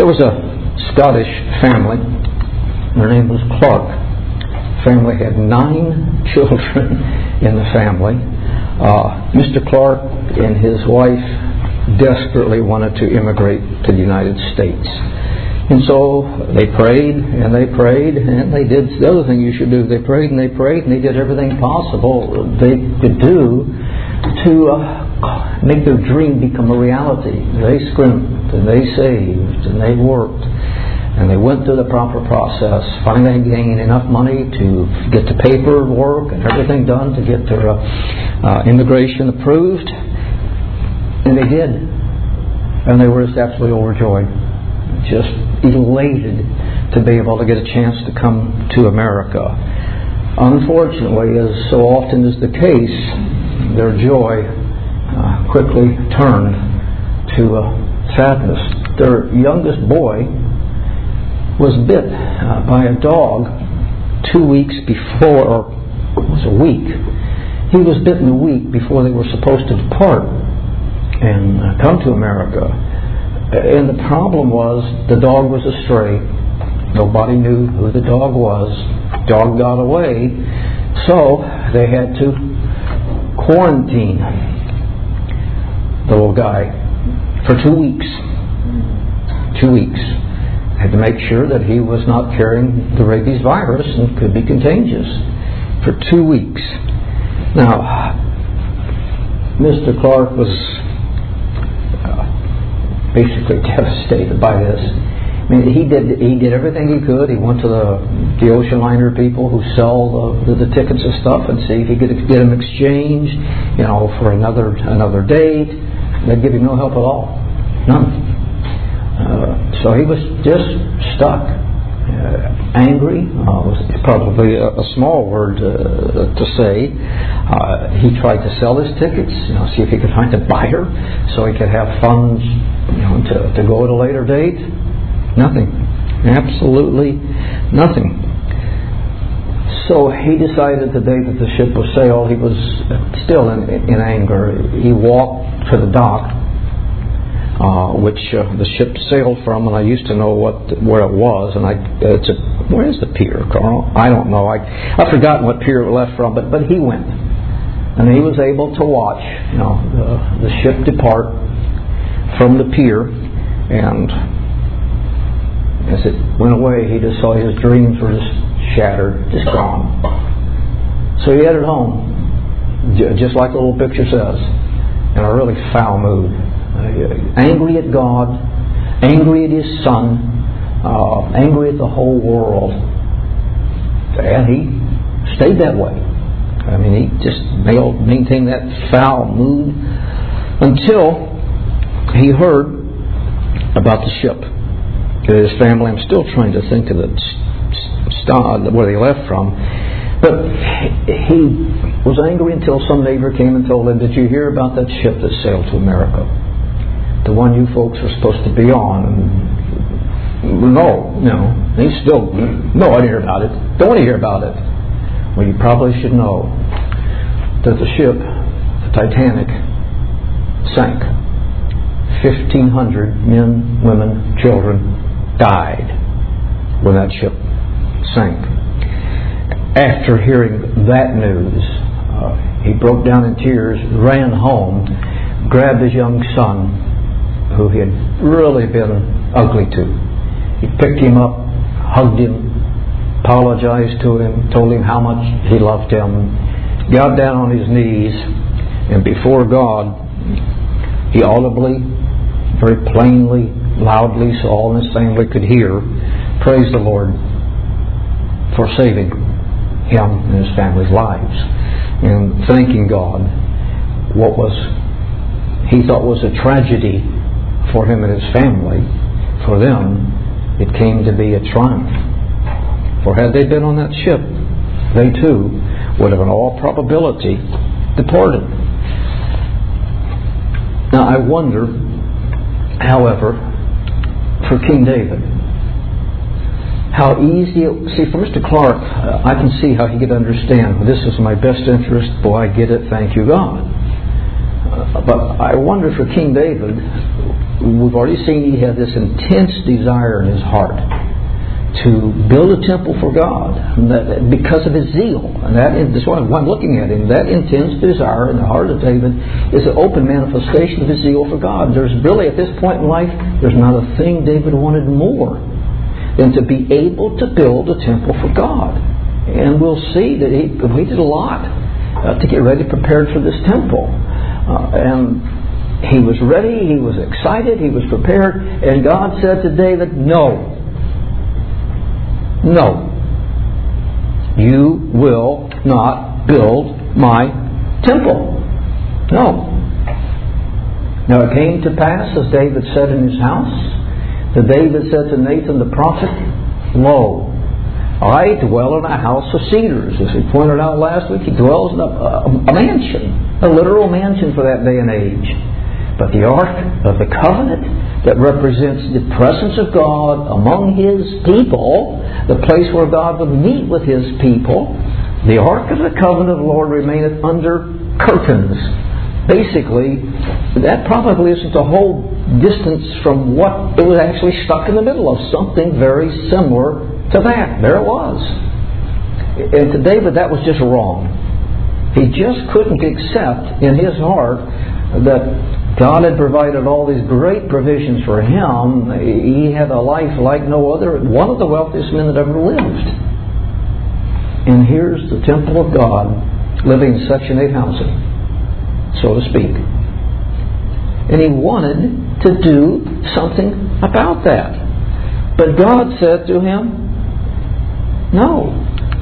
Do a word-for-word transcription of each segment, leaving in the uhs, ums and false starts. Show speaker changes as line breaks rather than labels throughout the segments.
there was a Scottish family. Their name was Clark. The family had nine children in the family. Uh, Mister Clark and his wife desperately wanted to immigrate to the United States. And so they prayed and they prayed and they did the other thing you should do. They prayed and they prayed and they did everything possible they could do to uh, make their dream become a reality. They scrimped and they saved and they worked and they went through the proper process. Finally they gained enough money to get the paperwork and everything done to get their uh, uh, immigration approved. And they did. And they were just absolutely overjoyed. Just elated to be able to get a chance to come to America. Unfortunately, as so often is the case, their joy uh, quickly turned to uh, sadness. Their youngest boy was bit uh, by a dog two weeks before, or it was a week. He was bitten a week before they were supposed to depart and uh, come to America. And the problem was the dog was a stray. Nobody knew who the dog was. Dog got away. So they had to quarantine the little guy for two weeks. Two weeks. Had to make sure that he was not carrying the rabies virus and could be contagious for two weeks. Now, Mister Clark was basically devastated by this. I mean, he did he did everything he could. He went to the the ocean liner people who sell the, the, the tickets and stuff and see if he could get them exchanged, you know, for another another date. They'd give him no help at all, none. Uh, so he was just stuck, uh, angry. Uh, was probably a, a small word uh, to say. Uh, he tried to sell his tickets, you know, see if he could find a buyer so he could have funds, you know, to, to go at a later date. Nothing. Absolutely nothing. So he decided the day that the ship was sailed, he was still in, in anger. He walked to the dock, uh, which uh, the ship sailed from, and I used to know what where it was. And I, uh, it's a, where is the pier, Carl? I don't know. I I've forgotten what pier it left from, but but he went, and he was able to watch, you know, the, the ship depart from the pier, and as it went away, he just saw his dreams were just shattered, just gone. So he headed home, j- just like the little picture says, in a really foul mood. Uh, angry at God, angry at his son, uh, angry at the whole world. And he stayed that way. I mean, he just maintained that foul mood until he heard about the ship. His family, I'm still trying to think of the st- where they left from, but he was angry until some neighbor came and told him, "Did you hear about that ship that sailed to America? The one you folks were supposed to be on?" And, no, no. And he still, no, I didn't hear about it. Don't want to hear about it. Well, you probably should know that the ship, the Titanic, sank. fifteen hundred men, women, children died when that ship sank. After hearing that news, uh, he broke down in tears, ran home, grabbed his young son, who he had really been ugly to. He picked him up, hugged him, apologized to him, told him how much he loved him, got down on his knees, and before God, he audibly, very plainly, loudly, so all in his family could hear, praised the Lord for saving him and his family's lives, and thanking God. What was he thought was a tragedy for him and his family, for them it came to be a triumph. For had they been on that ship, they too would have in all probability departed. Now I wonder, however, for King David, how easy it, see, for Mister Clark, uh, I can see how he could understand, this is my best interest, boy, I get it, thank you God. Uh, but I wonder for King David, we've already seen he had this intense desire in his heart to build a temple for God, and that, because of his zeal. And that is why I'm looking at him. That intense desire in the heart of David is an open manifestation of his zeal for God. There's really, at this point in life, there's not a thing David wanted more than to be able to build a temple for God. And we'll see that he, he did a lot uh, to get ready, prepared for this temple. Uh, and he was ready, he was excited, he was prepared, and God said to David, no. No, you will not build my temple. No. Now it came to pass, as David said in his house, that David said to Nathan the prophet, lo, I dwell in a house of cedars. As we pointed out last week, he dwells in a, a, a mansion, a literal mansion for that day and age. But the Ark of the Covenant that represents the presence of God among His people, the place where God would meet with His people, the Ark of the Covenant of the Lord remaineth under curtains. Basically, that probably isn't a whole distance from what it was actually stuck in the middle of, something very similar to that. There it was. And to David, that was just wrong. He just couldn't accept in his heart that God had provided all these great provisions for him. He had a life like no other, one of the wealthiest men that ever lived. And here's the temple of God, living in Section eight housing, so to speak. And he wanted to do something about that. But God said to him, no.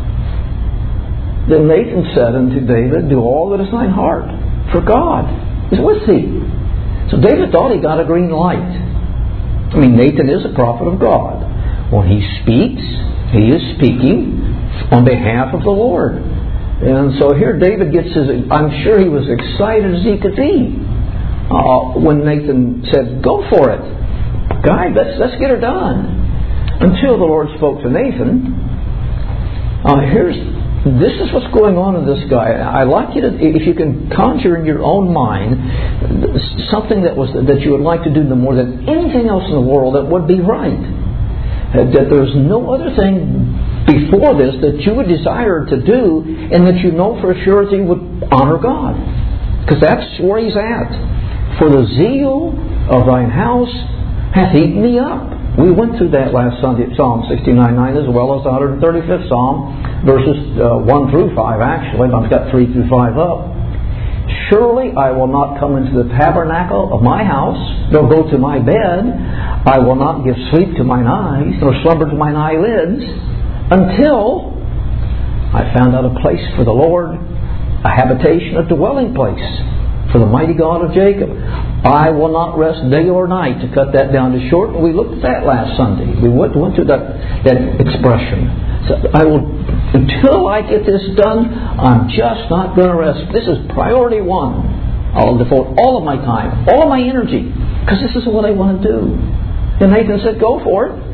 Then Nathan said unto David, do all that is thine heart, for God is with thee. So David thought he got a green light. I mean, Nathan is a prophet of God. When he speaks, he is speaking on behalf of the Lord. And so here David gets his, I'm sure he was excited as he could be uh, when Nathan said, go for it. Guy, let's, let's get her done. Until the Lord spoke to Nathan, uh, here's This is what's going on in this guy. I'd like you to, if you can conjure in your own mind something that was that you would like to do more than anything else in the world that would be right. That there's no other thing before this that you would desire to do, and that you know for sure that you would honor God. Because that's where he's at. For the zeal of thine house hath eaten me up. We went through that last Sunday at Psalm sixty-nine nine, as well as the one hundred thirty-fifth Psalm, verses uh, one through five actually. I've got three through five up. Surely I will not come into the tabernacle of my house, nor go to my bed. I will not give sleep to mine eyes, nor slumber to mine eyelids, until I found out a place for the Lord, a habitation, a dwelling place for the mighty God of Jacob. I will not rest day or night, to cut that down to short. We looked at that last Sunday. We went, went through that, that expression. So I will, until I get this done, I'm just not going to rest. This is priority one. I'll devote all of my time, all of my energy, because this is what I want to do. And Nathan said, go for it.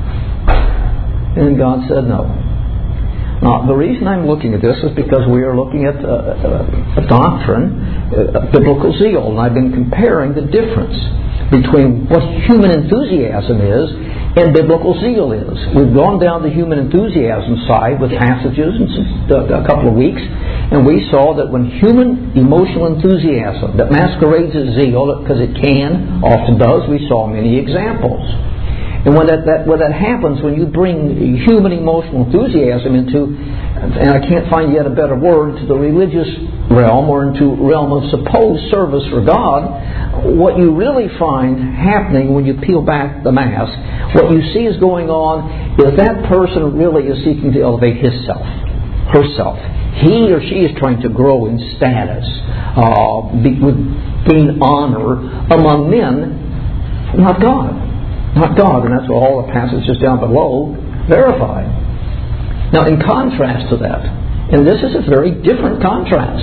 And God said no. Now, the reason I'm looking at this is because we are looking at a, a, a doctrine, a biblical zeal, and I've been comparing the difference between what human enthusiasm is and biblical zeal is. We've gone down the human enthusiasm side with passages in a couple of weeks, and we saw that when human emotional enthusiasm that masquerades as zeal, because it can, often does, we saw many examples. And when that, that when that happens, when you bring human emotional enthusiasm into, and I can't find yet a better word, to the religious realm or into realm of supposed service for God, what you really find happening when you peel back the mask, what you see is going on is that person really is seeking to elevate himself, herself. He or she is trying to grow in status, uh, be, gain honor among men, not God. Not God, and that's what all the passages down below verify. Now, in contrast to that, and this is a very different contrast,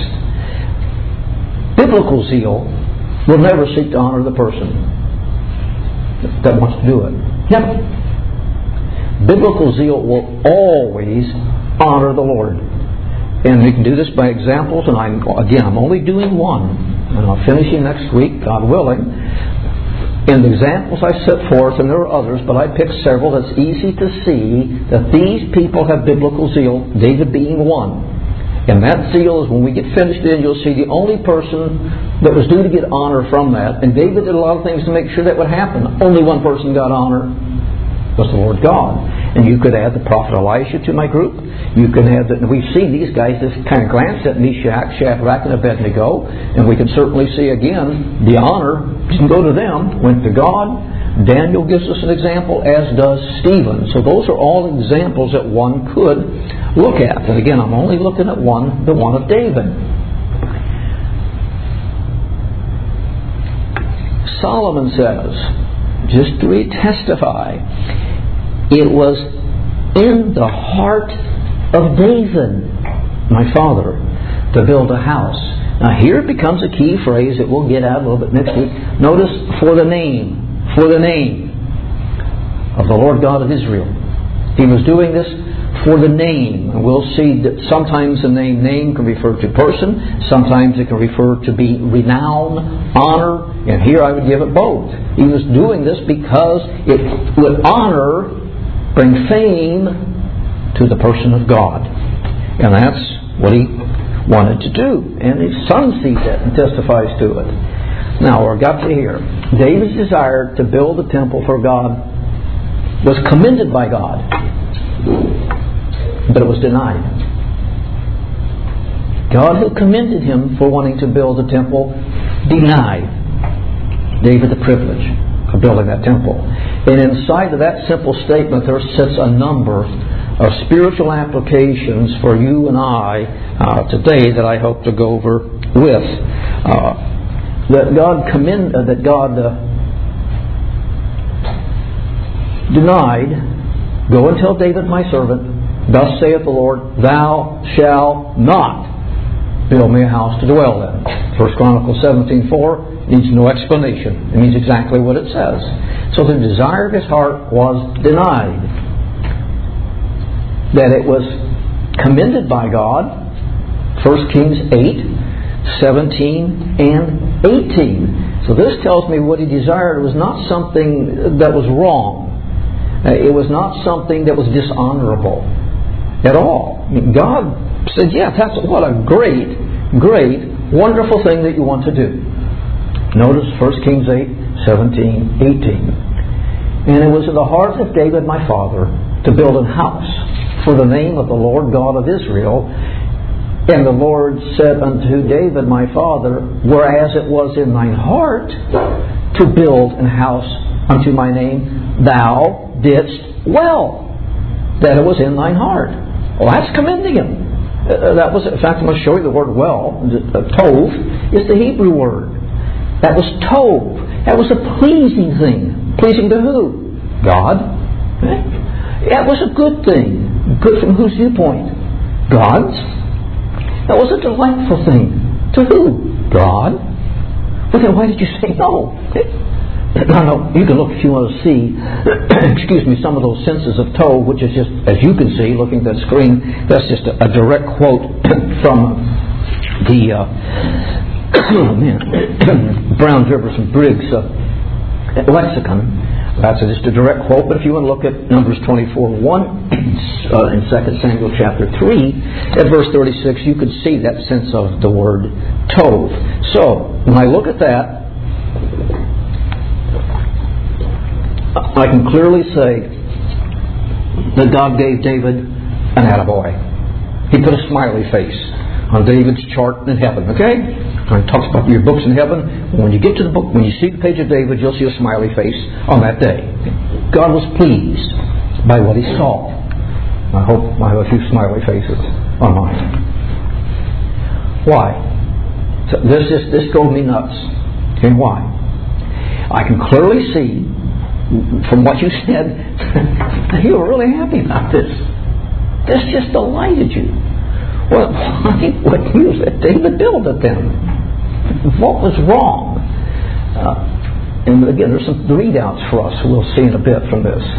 biblical zeal will never seek to honor the person that wants to do it. Never. Biblical zeal will always honor the Lord. And we can do this by examples, and I'm, again, I'm only doing one, and I'll finish it next week, God willing. in the examples I set forth, and there are others, but I picked several that's easy to see that these people have biblical zeal, David being one. And that zeal is when we get finished in, you'll see the only person that was due to get honor from that, and David did a lot of things to make sure that would happen. Only one person got honor, was the Lord God. And you could add the prophet Elisha to my group. You can add that. We see these guys just kind of glanced at Meshach, Shadrach, and Abednego, and we can certainly see again the honor didn't go to them, went to God. Daniel gives us an example, as does Stephen. So those are all examples that one could look at. And again, I'm only looking at one, the one of David. Solomon says, just to retestify, it was in the heart of David, my father, to build a house. Now here it becomes a key phrase that we'll get at a little bit next week. Notice, for the name. For the name of the Lord God of Israel. He was doing this for the name. And we'll see that sometimes the name name can refer to person, sometimes it can refer to be renown, honor, and here I would give it both. He was doing this because it would honor, bring fame to the person of God. And that's what he wanted to do. And his son sees that and testifies to it. Now, we're got to here. David's desire to build a temple for God was commended by God, but it was denied. God, who commended him for wanting to build a temple, denied David the privilege of building that temple. And inside of that simple statement, there sits a number of spiritual applications for you and I uh, today that I hope to go over with. Uh, That God commend, uh, that God uh, denied, go and tell David my servant, thus saith the Lord, thou shalt not build me a house to dwell in. First Chronicles seventeen four needs no explanation. It means exactly what it says. So the desire of his heart was denied. That it was commended by God, First Kings eight, seventeen and eighteen. So this tells me what he desired was not something that was wrong. It was not something that was dishonorable at all. I mean, God said, yeah, that's what a great, great, wonderful thing that you want to do. Notice First Kings eight, seventeen, eighteen. And it was in the heart of David my father to build an house for the name of the Lord God of Israel. And the Lord said unto David my father, whereas it was in thine heart to build an house unto my name, thou didst well that it was in thine heart. Well, that's commending him. Uh, that was, in fact, I'm going to show you the word well. Uh, tov is the Hebrew word. That was tov. That was a pleasing thing. Pleasing to who? God. Okay? That was a good thing. Good from whose viewpoint? God's. That was a delightful thing. To who? God. Well, then why did you say no? No, no. You can look if you want to see, excuse me, some of those senses of tov, which is just, as you can see, looking at that screen, that's just a, a direct quote from the uh, oh, man, Brown, Rivers, and Briggs uh, lexicon. That's just a direct quote, but if you want to look at Numbers twenty-four one uh, in Second Samuel chapter three, at verse thirty-six, you could see that sense of the word tov. So, when I look at that, I can clearly say that God gave David an attaboy. He put a smiley face on David's chart in heaven, okay? When it talks about your books in heaven, when you get to the book, when you see the page of David, you'll see a smiley face on that day. God was pleased by what he saw. I hope I have a few smiley faces on mine. Why? So this is this drove me nuts. And why? I can clearly see from what you said you were really happy about this. This just delighted you. Well, why would you let David build it then? What was wrong? Uh, and again, there's some readouts for us we'll see in a bit from this.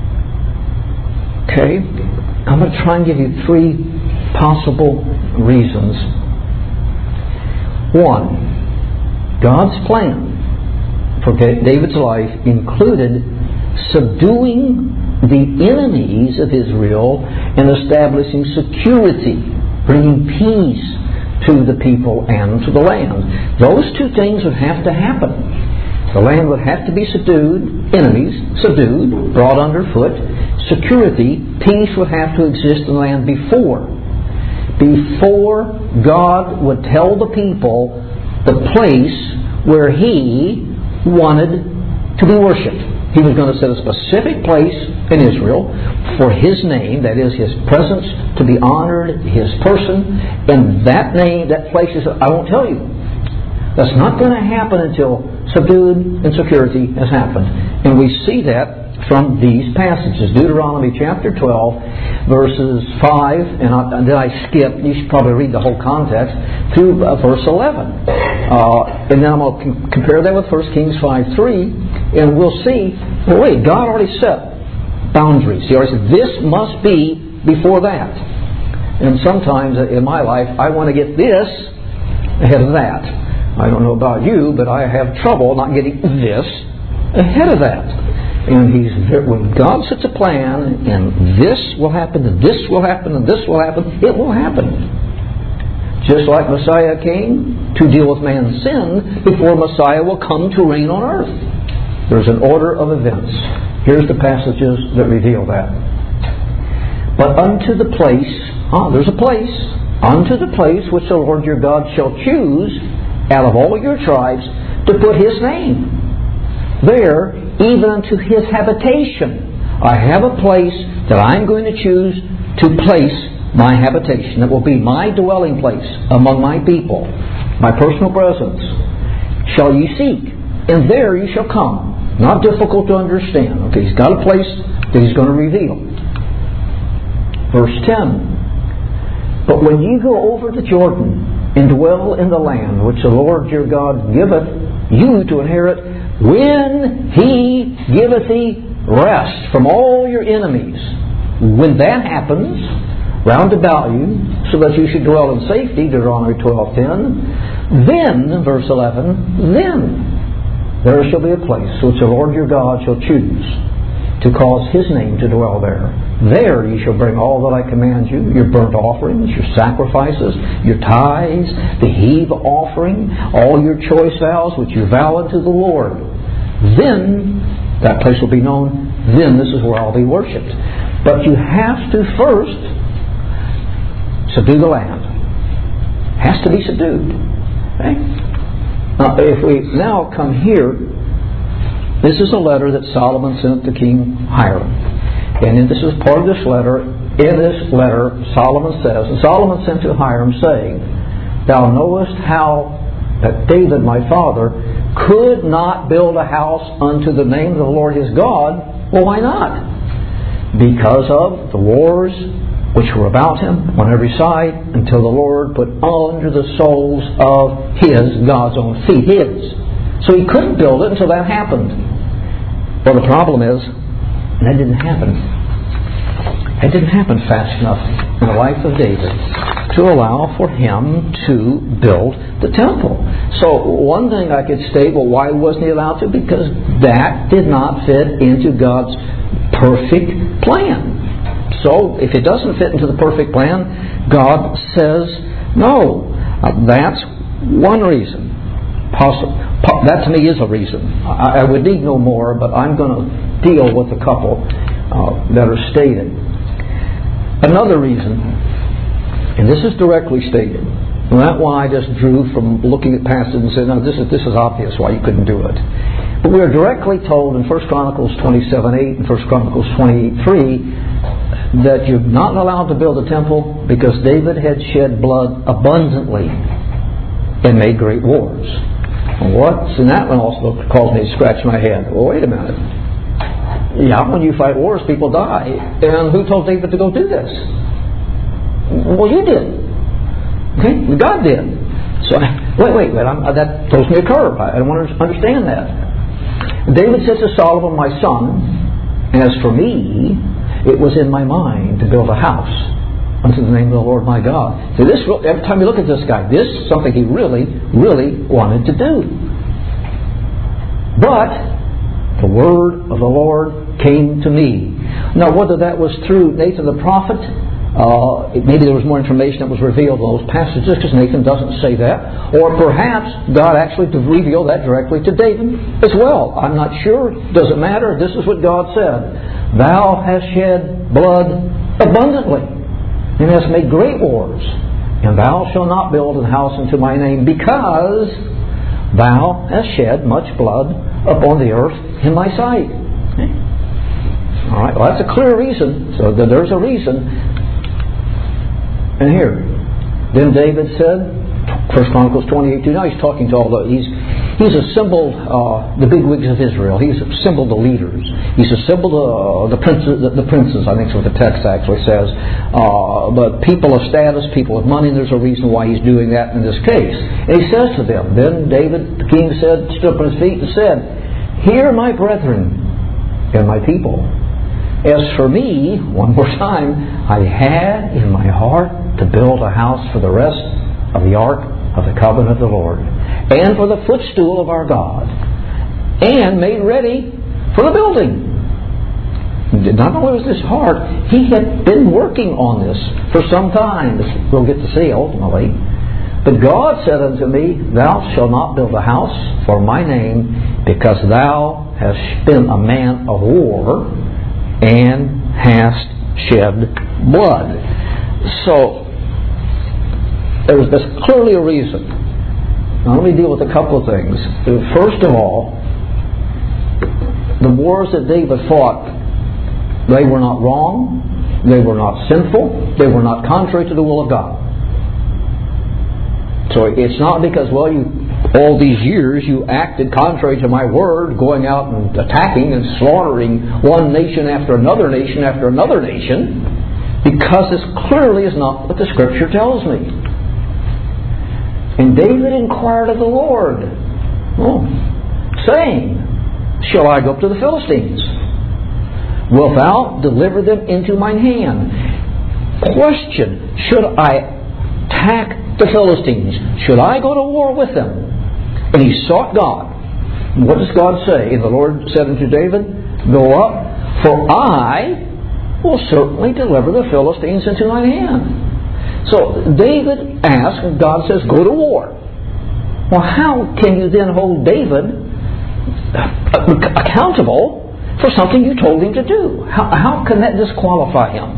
Okay? I'm going to try and give you three possible reasons. One, God's plan for David's life included subduing the enemies of Israel and establishing security, bringing peace to the people and to the land. Those two things would have to happen. The land would have to be subdued, enemies subdued, brought underfoot. Security, peace would have to exist in the land before. Before God would tell the people the place where He wanted to be worshipped. He was going to set a specific place in Israel for His name, that is, His presence to be honored, His person, and that name, that place is, I won't tell you. That's not going to happen until subdued and security has happened. And we see that from these passages. Deuteronomy chapter twelve, verses five, and, I, and then I skipped, you should probably read the whole context, through uh, verse eleven. Uh, and then I'm going to com- compare that with First Kings five three, and we'll see, well, wait, God already set boundaries. He already said, this must be before that. And sometimes in my life, I want to get this ahead of that. I don't know about you, but I have trouble not getting this ahead of that. And he's when God sets a plan, and this will happen, and this will happen, and this will happen, it will happen. Just like Messiah came to deal with man's sin before Messiah will come to reign on earth. There's an order of events. Here's the passages that reveal that. But unto the place, ah, there's a place, unto the place which the Lord your God shall choose out of all your tribes to put His name. There, even unto His habitation. I have a place that I'm going to choose to place my habitation. That will be my dwelling place among my people, my personal presence. Shall ye seek, and there you shall come. Not difficult to understand. Okay, He's got a place that He's going to reveal. Verse ten. But when ye go over the Jordan, and dwell in the land which the Lord your God giveth you to inherit, when He giveth thee rest from all your enemies. When that happens, round about you, so that you should dwell in safety, Deuteronomy twelve ten, then, verse eleven, then there shall be a place which the Lord your God shall choose to cause His name to dwell there. There ye shall bring all that I command you, your burnt offerings, your sacrifices, your tithes, the heave offering, all your choice vows which you vow unto the Lord. Then that place will be known. Then this is where I'll be worshipped. But you have to first subdue the land. Has to be subdued. Okay? Now, if we now come here, this is a letter that Solomon sent to King Hiram. And this is part of this letter. In this letter, Solomon says, and Solomon sent to Hiram, saying, Thou knowest how that David my father could not build a house unto the name of the Lord his God. Well, why not? Because of the wars which were about him on every side, until the Lord put under the soles of his, God's own feet, his. So he couldn't build it until that happened. Well, the problem is, that didn't happen. It didn't happen fast enough in the life of David to allow for him to build the temple. So one thing I could state, well, why wasn't he allowed to? Because that did not fit into God's perfect plan. So if it doesn't fit into the perfect plan, God says no. Uh, that's one reason. Possible. That to me is a reason. I, I would need no more, but I'm going to deal with a couple uh, that are stated. Another reason, and this is directly stated, and that's why I just drew from looking at passages and said, no, this is this is obvious why you couldn't do it. But we are directly told in First Chronicles twenty-seven eight and First Chronicles twenty-eight three that you're not allowed to build a temple because David had shed blood abundantly and made great wars. What's in that one also caused me to scratch my head. Well, wait a minute. Yeah, when you fight wars, people die. And who told David to go do this? Well, you did. Okay? God did. So, wait, wait, wait. I'm, that throws me a curve. I, I don't want to understand that. David says to Solomon, my son, as for me, it was in my mind to build a house unto the name of the Lord my God. So this, every time you look at this guy, this is something he really, really wanted to do. But the word of the Lord came to me. Now, whether that was through Nathan the prophet, uh, maybe there was more information that was revealed in those passages, because Nathan doesn't say that. Or perhaps God actually revealed that directly to David as well. I'm not sure. Doesn't matter. This is what God said. Thou hast shed blood abundantly, and hast made great wars. And thou shalt not build an house unto my name, because thou hast shed much blood upon the earth in my sight. Okay. All right. Well, that's a clear reason. So there's a reason. And here, then David said, First Chronicles twenty-eight two. Now he's talking to all the he's he's assembled uh, the bigwigs of Israel. He's assembled the leaders. He's assembled uh, the princes. The, the princes, I think is what the text actually says. Uh, but people of status, people of money. And there's a reason why he's doing that in this case. And he says to them. Then David, the king, said, stood up on his feet and said, "Hear, my brethren and my people. As for me, one more time, I had in my heart to build a house for the rest of the ark of the covenant of the Lord, and for the footstool of our God, and made ready for the building." Not only was this hard, he had been working on this for some time, as we'll get to see ultimately. But God said unto me, "Thou shalt not build a house for my name, because thou hast been a man of war, and hast shed blood." So there's, there's clearly a reason. Now let me deal with a couple of things. First of all, the wars that David fought, they were not wrong, they were not sinful, they were not contrary to the will of God. So it's not because, well, you all these years you acted contrary to my word, going out and attacking and slaughtering one nation after another nation after another nation, because this clearly is not what the Scripture tells me. And David inquired of the Lord, oh, saying, "Shall I go up to the Philistines? Wilt thou deliver them into mine hand?" Question: should I attack the Philistines? Should I go to war with them? And he sought God. What does God say? And the Lord said unto David, "Go up, for I will certainly deliver the Philistines into thine hand." So David asked, and God says, "Go to war." Well, how can you then hold David accountable for something you told him to do? How, how can that disqualify him?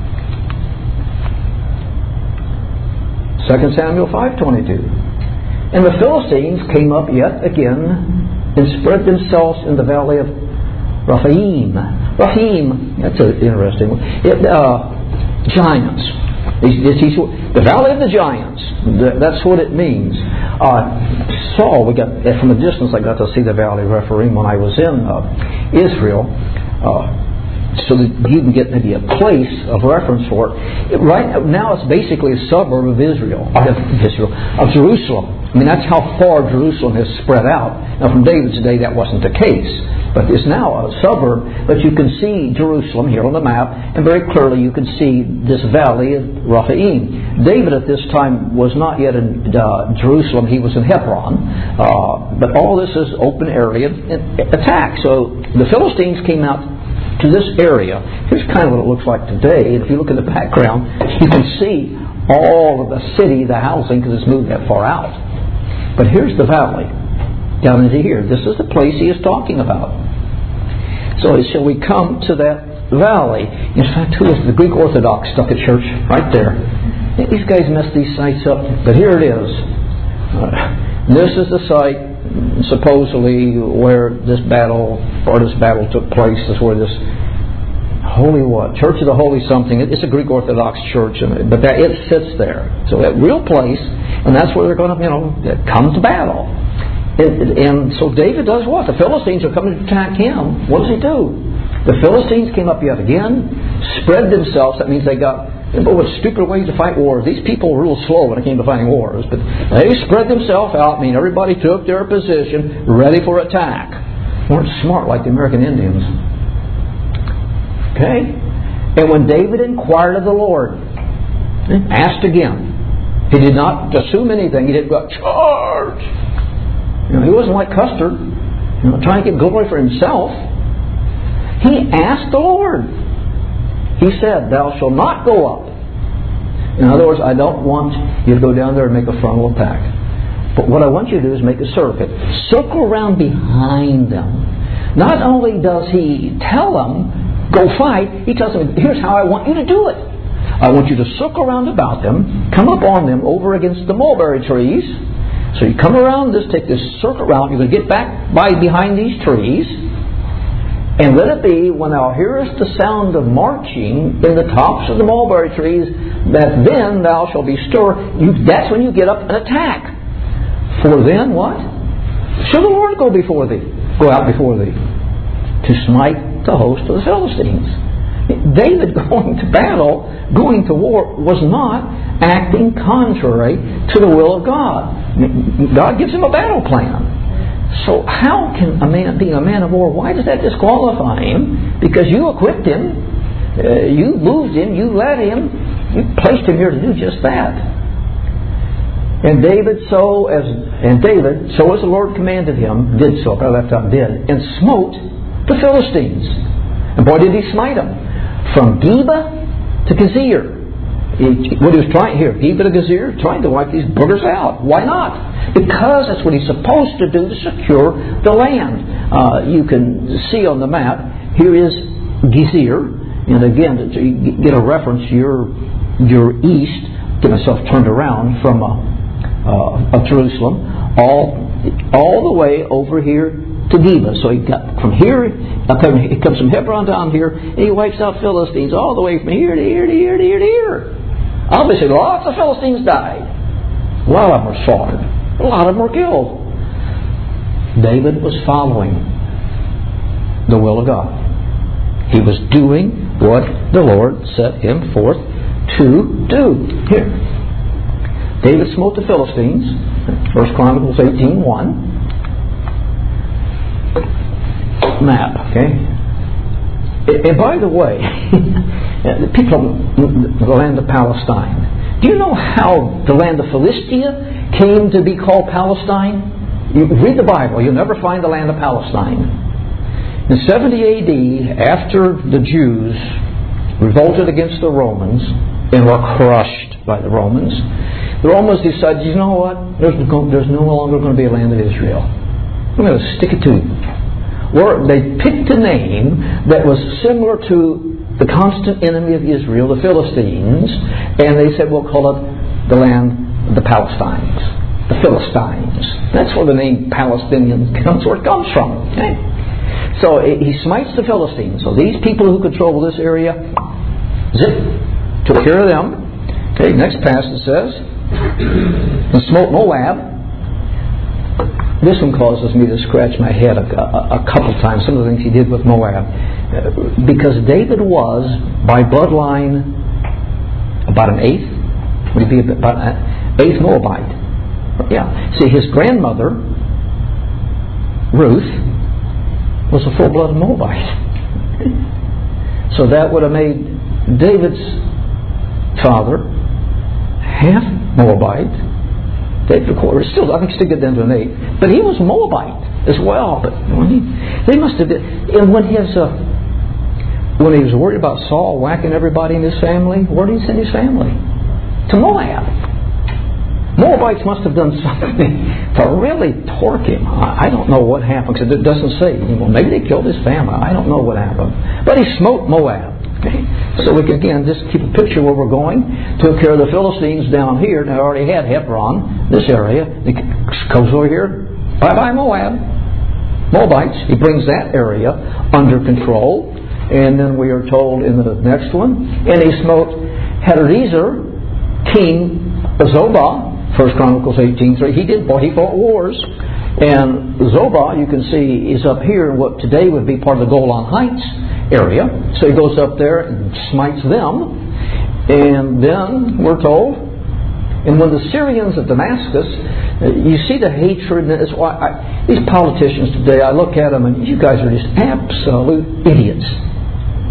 Second Samuel five twenty-two. "And the Philistines came up yet again, and spread themselves in the valley of Rephaim." Rephaim, that's an interesting one. It, uh, giants. The valley of the giants. That's what it means. Uh, Saul, we got from a distance. I got to see the valley of Rephaim when I was in uh, Israel. Uh, So that you can get maybe a place of reference for it. Right now, it's basically a suburb of Israel, of Israel, of Jerusalem. I mean, that's how far Jerusalem has spread out. Now, from David's day, that wasn't the case, but it's now a suburb. But you can see Jerusalem here on the map, and very clearly you can see this valley of Rephaim. David at this time was not yet in uh, Jerusalem; he was in Hebron. Uh, but all this is open area attack. So the Philistines came out to this area. Here's kind of what it looks like today. If you look at the background, you can see all of the city, the housing, because it's moved that far out. But here's the valley, down into here. This is the place he is talking about. So shall we come to that valley? In fact, who is the Greek Orthodox stuck at church? Right there. These guys messed these sites up, but here it is. Uh, this is the site supposedly where this battle or this battle took place. Is where this holy what Church of the Holy something. It's a Greek Orthodox church, but that it sits there. So that real place, and that's where they're going to, you know, come to battle. And, and so David does what? The Philistines are coming to attack him. What does he do? The Philistines came up yet again, spread themselves. That means they got. But what stupid ways to fight wars. These people were real slow when it came to fighting wars. But they spread themselves out. I mean, everybody took their position, ready for attack. Weren't smart like the American Indians. Okay? And when David inquired of the Lord, asked again, he did not assume anything. He didn't go, charge! You know, he wasn't like Custer. you know, trying to get glory for himself. He asked the Lord. He said, "Thou shalt not go up." In other words, I don't want you to go down there and make a frontal attack. But what I want you to do is make a circuit. Circle around behind them. Not only does he tell them, go fight, he tells them, here's how I want you to do it. I want you to circle around about them, come up on them over against the mulberry trees. So you come around this, take this circle around, you're going to get back by behind these trees. And let it be, when thou hearest the sound of marching in the tops of the mulberry trees, that then thou shalt be stirred. You, that's when you get up and attack. For then what? Shall the Lord go before thee, go out before thee, to smite the host of the Philistines. David going to battle, going to war, was not acting contrary to the will of God. God gives him a battle plan. So how can a man, being a man of war, why does that disqualify him? Because you equipped him, uh, you moved him, you led him, you placed him here to do just that. And David, so as and David, so as the Lord commanded him, did so. I left out did, and smote the Philistines. And boy, did he smite them from Geba to Gezer. He, what he was trying here, Geba to Gezer, trying to wipe these boogers out. Why not? Because that's what he's supposed to do to secure the land. Uh, you can see on the map, here is Gezer. And again, to get a reference, you're, you're east, get myself turned around from uh, uh, of Jerusalem, all, all the way over here to Geba. So he got from here, he comes from Hebron down here, and he wipes out Philistines all the way from here to here to here to here to here. Obviously, lots of Philistines died. A lot of them were slaughtered. A lot of them were killed. David was following the will of God. He was doing what the Lord set him forth to do. Here, David smote the Philistines. First Chronicles eighteen one. Map, okay? And by the way, the people of the land of Palestine, do you know how the land of Philistia came to be called Palestine? You read the Bible, you'll never find the land of Palestine. In seventy A D, after the Jews revolted against the Romans and were crushed by the Romans, the Romans decided, you know what? There's no, there's no longer going to be a land of Israel. I'm going to stick it to you. Or they picked a name that was similar to the constant enemy of Israel, the Philistines, and they said, we'll call it the land of the Palestines, the Philistines. That's where the name Palestinian comes, where it comes from. Okay? So he smites the Philistines. So these people who control this area, zip, took care of them. Okay, next passage says, and smote Moab. This one causes me to scratch my head a, a, a couple times, some of the things he did with Moab. Uh, because David was, by bloodline, about an eighth. Would he be about an eighth Moabite? Yeah. See, his grandmother, Ruth, was a full-blooded Moabite. So that would have made David's father half Moabite. David, of course, still, I think still get down to an eight. But he was Moabite as well. But when he, they must have been, and when his, uh, when he was worried about Saul whacking everybody in his family, where did he send his family? To Moab. Moabites must have done something to really torque him. I, I don't know what happened, because it doesn't say. Well, maybe they killed his family. I don't know what happened. But he smote Moab. Okay. So we can, again, just keep a picture where we're going. Took care of the Philistines down here. Now, already had Hebron, this area. He goes over here. Bye-bye, Moab. Moabites. He brings that area under control. And then we are told in the next one, and he smote Hadarezer, king of Zobah. First Chronicles eighteen three. He did. He fought wars. And Zobah, you can see, is up here in what today would be part of the Golan Heights area. So he goes up there and smites them. And then we're told, and when the Syrians of Damascus, you see the hatred. And it's why I, these politicians today, I look at them and you guys are just absolute idiots.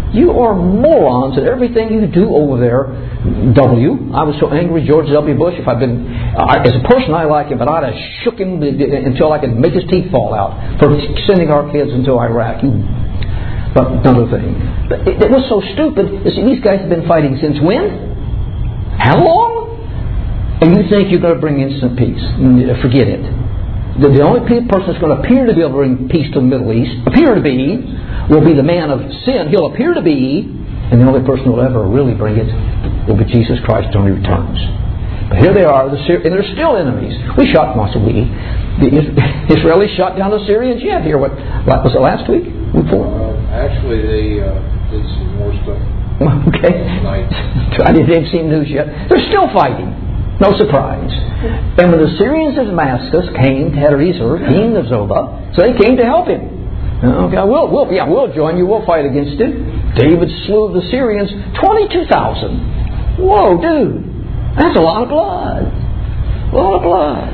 You are morons at everything you do over there, W. I was so angry, George W. Bush. If I'd been, I, as a person, I like him, but I'd have shook him until I could make his teeth fall out for sending our kids into Iraq. But another thing, it, it was so stupid. You see, these guys have been fighting since when? How long? And you think you're going to bring instant peace? Forget it. The, the only person that's going to appear to be able to bring peace to the Middle East, appear to be, will be the man of sin. He'll appear to be, and the only person who will ever really bring it will be Jesus Christ when He returns. But here they are, the Syri- and they're still enemies. We shot, well, so we, the Israelis shot down the Syrians yet. Here, what was it last week? Before?
Uh, actually, they uh, did some more stuff.
Okay. I didn't see news yet. They're still fighting. No surprise. And when the Syrians of Damascus came to Hadarezer, king of Zobah, so they came to help him. Okay, we'll, we'll, yeah, we'll join you. We'll fight against it. David slew the Syrians, twenty-two thousand. Whoa, dude. That's a lot of blood. A lot of blood.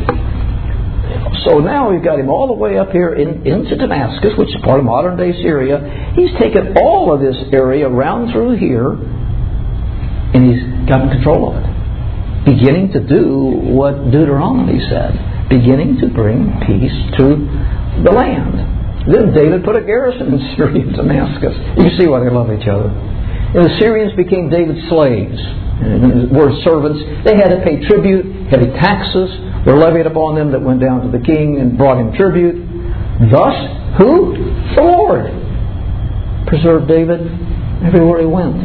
So now we've got him all the way up here in, into Damascus, which is part of modern-day Syria. He's taken all of this area around through here, and he's got control of it. Beginning to do what Deuteronomy said. Beginning to bring peace to the land. Then David put a garrison in Syria and Damascus. You see why they love each other. And the Syrians became David's slaves. And the word servants. They had to pay tribute. Heavy taxes were levied upon them that went down to the king and brought him tribute. Thus, who? The Lord preserved David everywhere he went.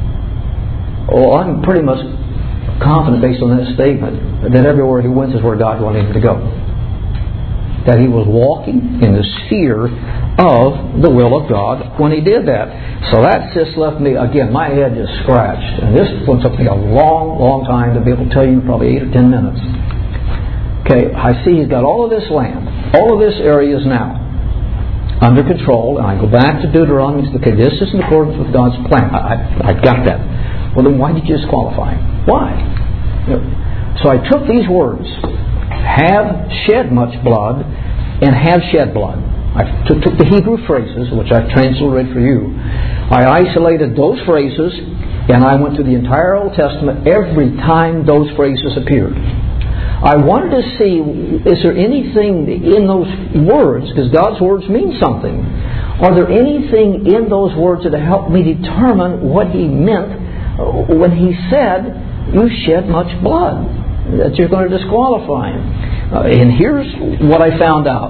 Oh, I'm pretty much confident based on that statement that everywhere he went is where God wanted him to go. That he was walking in the sphere of the will of God when he did that. So that just left me, again, my head just scratched. And this one took me a long, long time to be able to tell you in probably eight or ten minutes. Okay, I see he's got all of this land. All of this area is now under control. And I go back to Deuteronomy and say, okay, this is in accordance with God's plan. I, I, I got that. Well, then why did you disqualify him? Why? You know, so I took these words, have shed much blood, and have shed blood. I took, took the Hebrew phrases, which I've translated for you. I isolated those phrases, and I went through the entire Old Testament every time those phrases appeared. I wanted to see, is there anything in those words, because God's words mean something, are there anything in those words that help me determine what He meant when He said, you shed much blood, that you're going to disqualify him. Uh, and here's what I found out.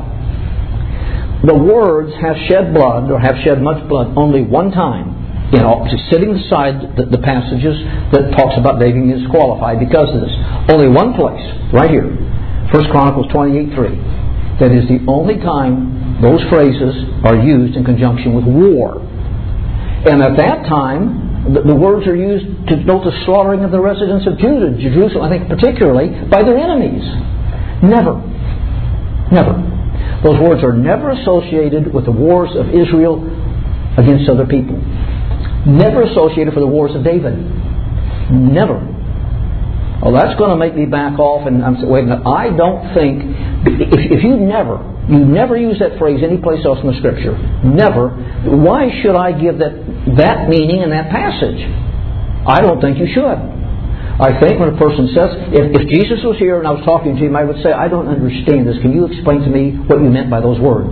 The words have shed blood, or have shed much blood, only one time. You know, sitting aside the, the passages that talks about David being disqualified because of this. Only one place, right here, First Chronicles twenty-eight three. That is the only time those phrases are used in conjunction with war. And at that time, the, the words are used to denote the slaughtering of the residents of Judah, Jerusalem, I think particularly, by their enemies. Never. Never. Those words are never associated with the wars of Israel against other people. Never associated for the wars of David. Never. Well, that's going to make me back off and I'm saying, wait a minute, I don't think, if, if you never, you never use that phrase anyplace else in the Scripture, never, why should I give that, that meaning in that passage? I don't think you should. I think when a person says, if, if Jesus was here and I was talking to him, I would say, I don't understand this. Can you explain to me what you meant by those words?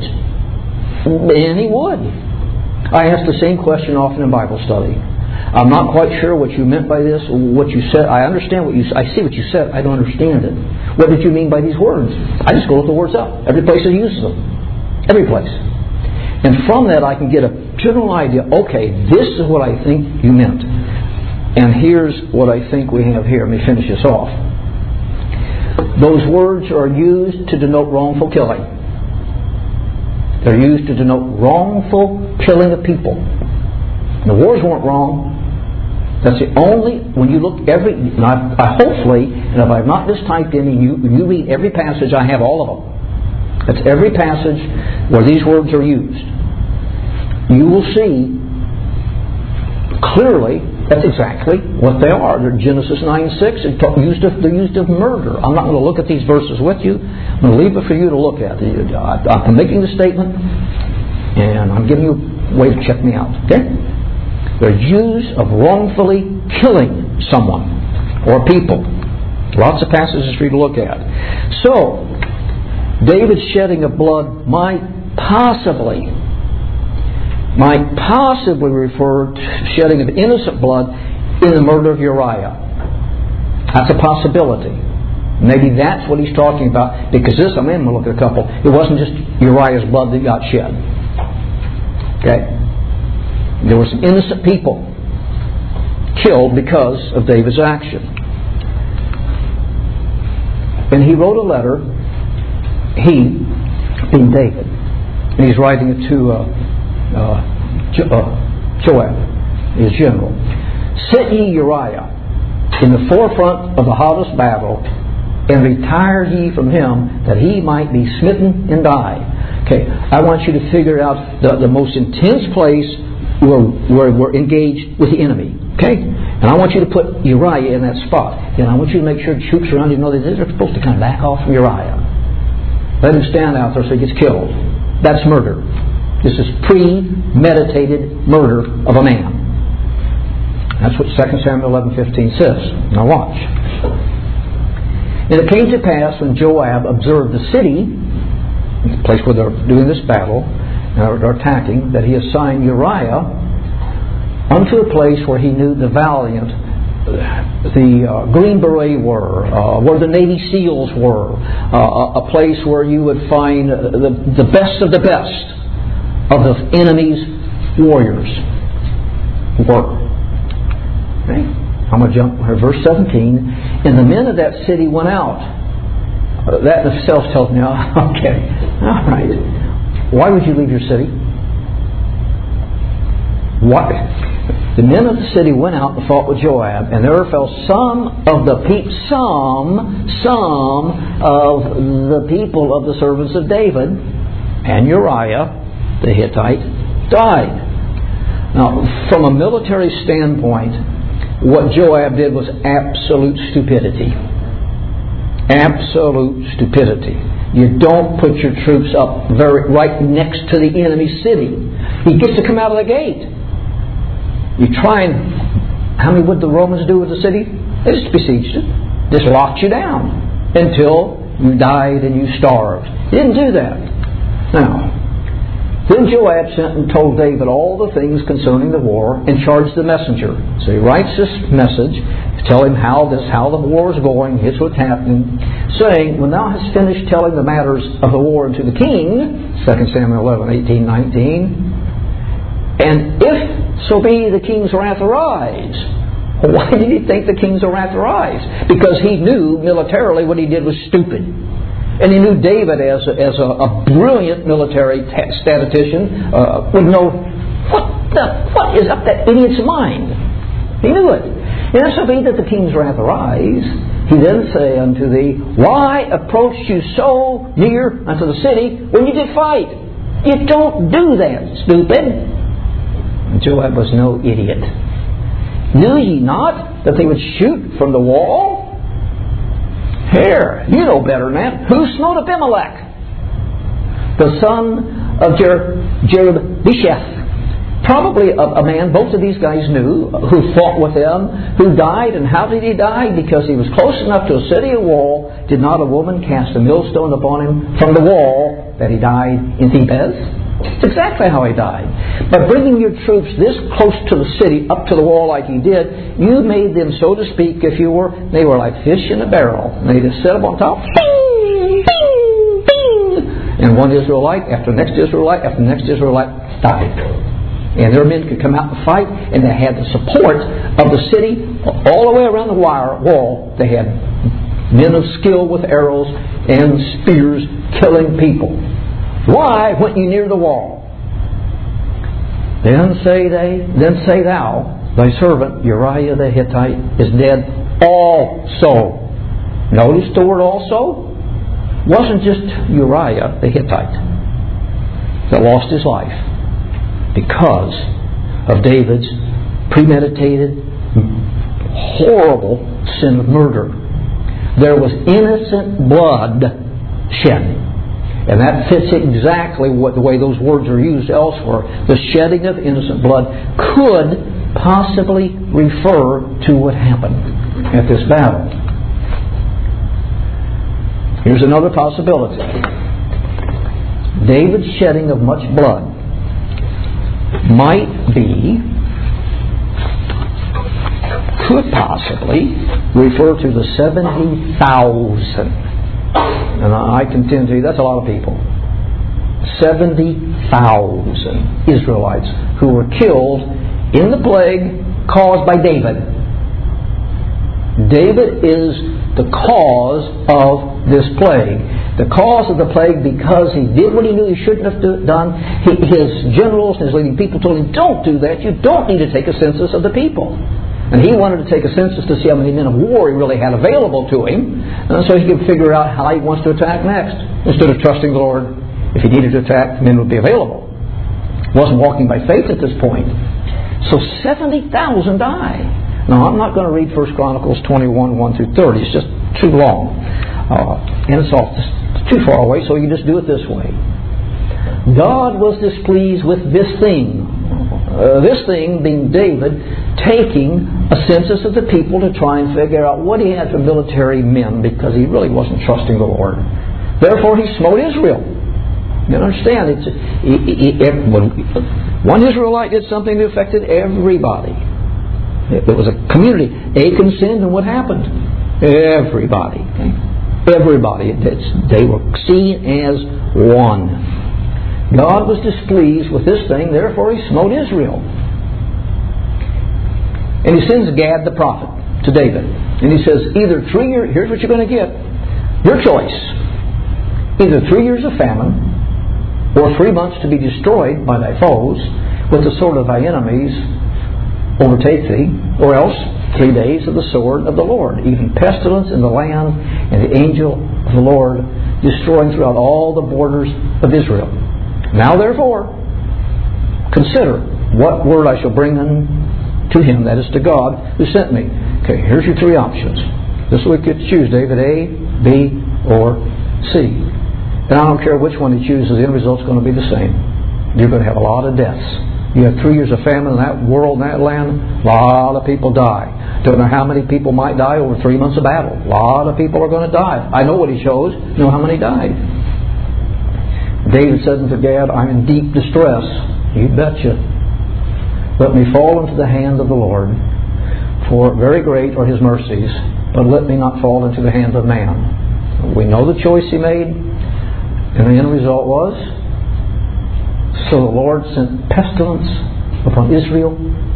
And he would. I ask the same question often in Bible study. I'm not quite sure what you meant by this, what you said. I understand what you I see what you said. I don't understand it. What did you mean by these words? I just go look the words up. Every place it uses them. Every place. And from that I can get a general idea. Okay, this is what I think you meant. And here's what I think we have here. Let me finish this off. Those words are used to denote wrongful killing. They're used to denote wrongful killing of people. The wars weren't wrong. That's the only, when you look every, and I, I hopefully, and if I've not just typed in, and you, you read every passage, I have all of them. That's every passage where these words are used. You will see clearly that's exactly what they are. They're Genesis nine six. They're used of, they're used of murder. I'm not going to look at these verses with you. I'm going to leave it for you to look at. I'm making the statement, and I'm giving you a way to check me out. Okay? They're accused of wrongfully killing someone or people. Lots of passages for you to look at. So, David's shedding of blood might possibly, might possibly refer to shedding of innocent blood in the murder of Uriah. That's a possibility. Maybe that's what he's talking about, because this, I'm in, we'll look at a couple. It wasn't just Uriah's blood that got shed. Okay? There were some innocent people killed because of David's action. And he wrote a letter, he, being David, and he's writing it to uh, uh, jo- uh, Joab, his general. Set ye Uriah in the forefront of the hottest battle, and retire ye from him, that he might be smitten and die. Okay, I want you to figure out the, the most intense place where, where we're engaged with the enemy. Okay? And I want you to put Uriah in that spot. And I want you to make sure the troops around you know that they're supposed to kind of back off from Uriah. Let him stand out there so he gets killed. That's murder. This is premeditated murder of a man. That's what Second Samuel eleven fifteen says. Now watch. And it came to pass when Joab observed the city, the place where they're doing this battle, or attacking, that he assigned Uriah unto a place where he knew the valiant, the uh, Green Beret were, uh, where the Navy SEALs were, uh, a place where you would find the, the best of the best of the enemy's warriors were. Okay? I'm going to jump to verse seventeen. And the men of that city went out. Uh, that in itself tells me, oh, okay, all right. Why would you leave your city? Why? The men of the city went out and fought with Joab, and there fell some of the pe- some some of the people of the servants of David, and Uriah the Hittite died. Now, from a military standpoint, what Joab did was absolute stupidity. Absolute stupidity. You don't put your troops up very right next to the enemy city. He gets to come out of the gate. You try and... How many would the Romans do with the city? They just besieged it. Just locked you down until you died and you starved. He didn't do that. Now, then Joab sent and told David all the things concerning the war and charged the messenger. So he writes this message to tell him how this, how the war is going, here's what's happening, saying, when thou hast finished telling the matters of the war unto the king, Second Samuel eleven, eighteen, nineteen, and if so be the king's wrath arise. Why did he think the king's wrath arise? Because he knew militarily what he did was stupid. And he knew David as a, as a, a brilliant military t- statistician uh, would know what the what is up that idiot's mind. He knew it. And if so be that the king's wrath arise, he then say unto thee, why approached you so near unto the city when you did fight? You don't do that, stupid. Joab was no idiot. Knew ye not that they would shoot from the wall? Here, you know better than that. Who smote Abimelech? The son of Jer- Jerubisheth. Probably a, a man both of these guys knew, who fought with them, who died. And how did he die? Because he was close enough to a city wall. Did not a woman cast a millstone upon him from the wall that he died in Thebez? That's exactly how he died. By bringing your troops this close to the city, up to the wall like he did, you made them, so to speak, if you were, they were like fish in a barrel. And they just set up on top, bing, bing, bing. And one Israelite after the next Israelite after the next Israelite died. And their men could come out and fight, and they had the support of the city all the way around the wire wall. They had men of skill with arrows and spears killing people. Why went you near the wall? Then say they, then say thou, thy servant Uriah the Hittite is dead also. Notice the word also. Wasn't just Uriah the Hittite that lost his life because of David's premeditated, horrible sin of murder. There was innocent blood shed. And that fits exactly what the way those words are used elsewhere. The shedding of innocent blood could possibly refer to what happened at this battle? Here's another possibility. David's shedding of much blood might be, could possibly refer to the seventy thousand. And I contend to you, that's a lot of people. seventy thousand Israelites who were killed in the plague caused by David. David is the cause of this plague. The cause of the plague because he did what he knew he shouldn't have done. He, his generals and his leading people told him, don't do that. You don't need to take a census of the people. And he wanted to take a census to see how many men of war he really had available to him, and so he could figure out how he wants to attack next. Instead of trusting the Lord, if he needed to attack, men would be available. He wasn't walking by faith at this point. So seventy thousand die. Now, I'm not going to read First Chronicles twenty-one, one through thirty. It's just too long. Uh, and it's all just too far away, so you just do it this way. God was displeased with this thing. Uh, this thing being David taking a census of the people to try and figure out what he had for military men, because he really wasn't trusting the Lord. Therefore, he smote Israel. You understand? It's, it, it, it, when one Israelite did something that affected everybody. It, it was a community. Achan sinned, and what happened? Everybody. Okay? Everybody. It's, they were seen as one. God was displeased with this thing, therefore he smote Israel. And he sends Gad the prophet to David. And he says, either three years, here's what you're going to get. Your choice. Either three years of famine, or three months to be destroyed by thy foes, with the sword of thy enemies overtake thee, or else three days of the sword of the Lord, even pestilence in the land, and the angel of the Lord destroying throughout all the borders of Israel. Now therefore, consider what word I shall bring unto him, that is to God, who sent me. Okay, here's your three options. This is what you could choose, David, A, B, or C. And I don't care which one he chooses, the end result's going to be the same. You're going to have a lot of deaths. You have three years of famine in that world, in that land, a lot of people die. Don't know how many people might die over three months of battle. A lot of people are going to die. I know what he chose, know how many died. David said unto Gad, I'm in deep distress. You betcha. Let me fall into the hand of the Lord, for very great are his mercies, but let me not fall into the hand of man. We know the choice he made, and the end result was, so the Lord sent pestilence upon Israel,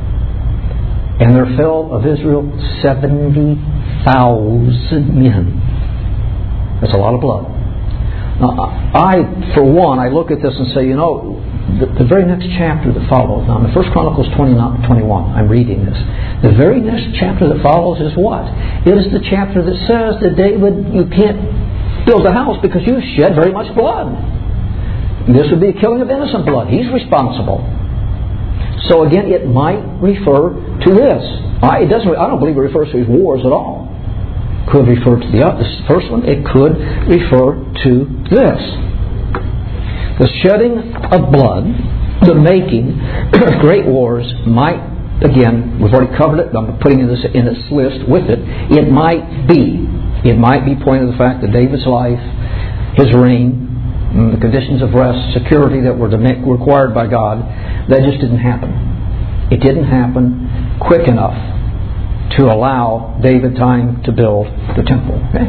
and there fell of Israel seventy thousand men. That's a lot of blood. Now, I, for one, I look at this and say, you know, the, the very next chapter that follows, now in First Chronicles twenty-one, I'm reading this. The very next chapter that follows is what? It is the chapter that says that David, you can't build a house because you shed very much blood. This would be a killing of innocent blood. He's responsible. So again, it might refer to this. I, it doesn't. I don't believe it refers to his wars at all. Could refer to the, the first one. It could refer to this. The shedding of blood, the making of great wars might, again, we've already covered it, I'm putting this in this list with it, it might be, it might be pointing to the fact that David's life, his reign, the conditions of rest, security that were required by God, that just didn't happen. It didn't happen quick enough to allow David time to build the temple. Okay?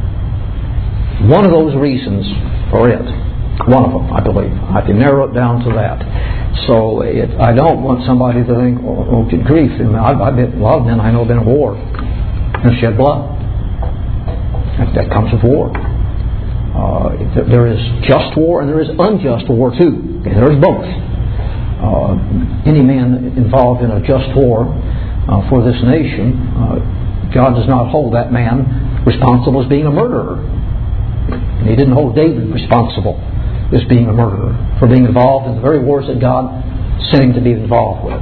One of those reasons for it, one of them, I believe. I can narrow it down to that. So it, I don't want somebody to think, oh, oh good grief. I've, I've been, a lot of men I know have been in war and shed blood. That, that comes with war. Uh, there is just war and there is unjust war too. Okay, there is both. Uh, any man involved in a just war uh, for this nation, uh, God does not hold that man responsible as being a murderer. And he didn't hold David responsible as being a murderer for being involved in the very wars that God sent him to be involved with.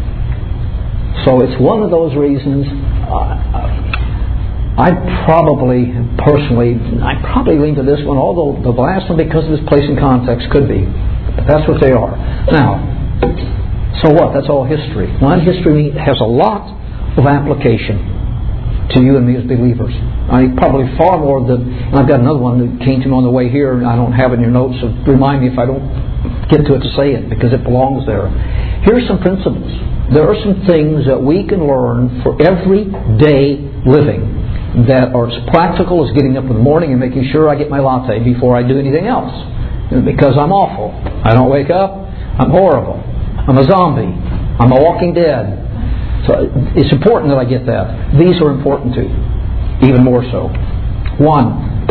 So it's one of those reasons. Uh, I probably, personally, I probably lean to this one, although the last one, because of its place and context, could be. But that's what they are. Now, So what? That's all history. Well, history has a lot of application to you and me as believers. I probably far more than, and I've got another one that came to me on the way here, and I don't have it in your notes, so remind me if I don't get to it to say it, because it belongs there. Here's some principles. There are some things that we can learn for everyday living that are as practical as getting up in the morning and making sure I get my latte before I do anything else. Because I'm awful. I don't wake up. I'm horrible. I'm a zombie. I'm a walking dead. So it's important that I get that. These are important too, even more so. One,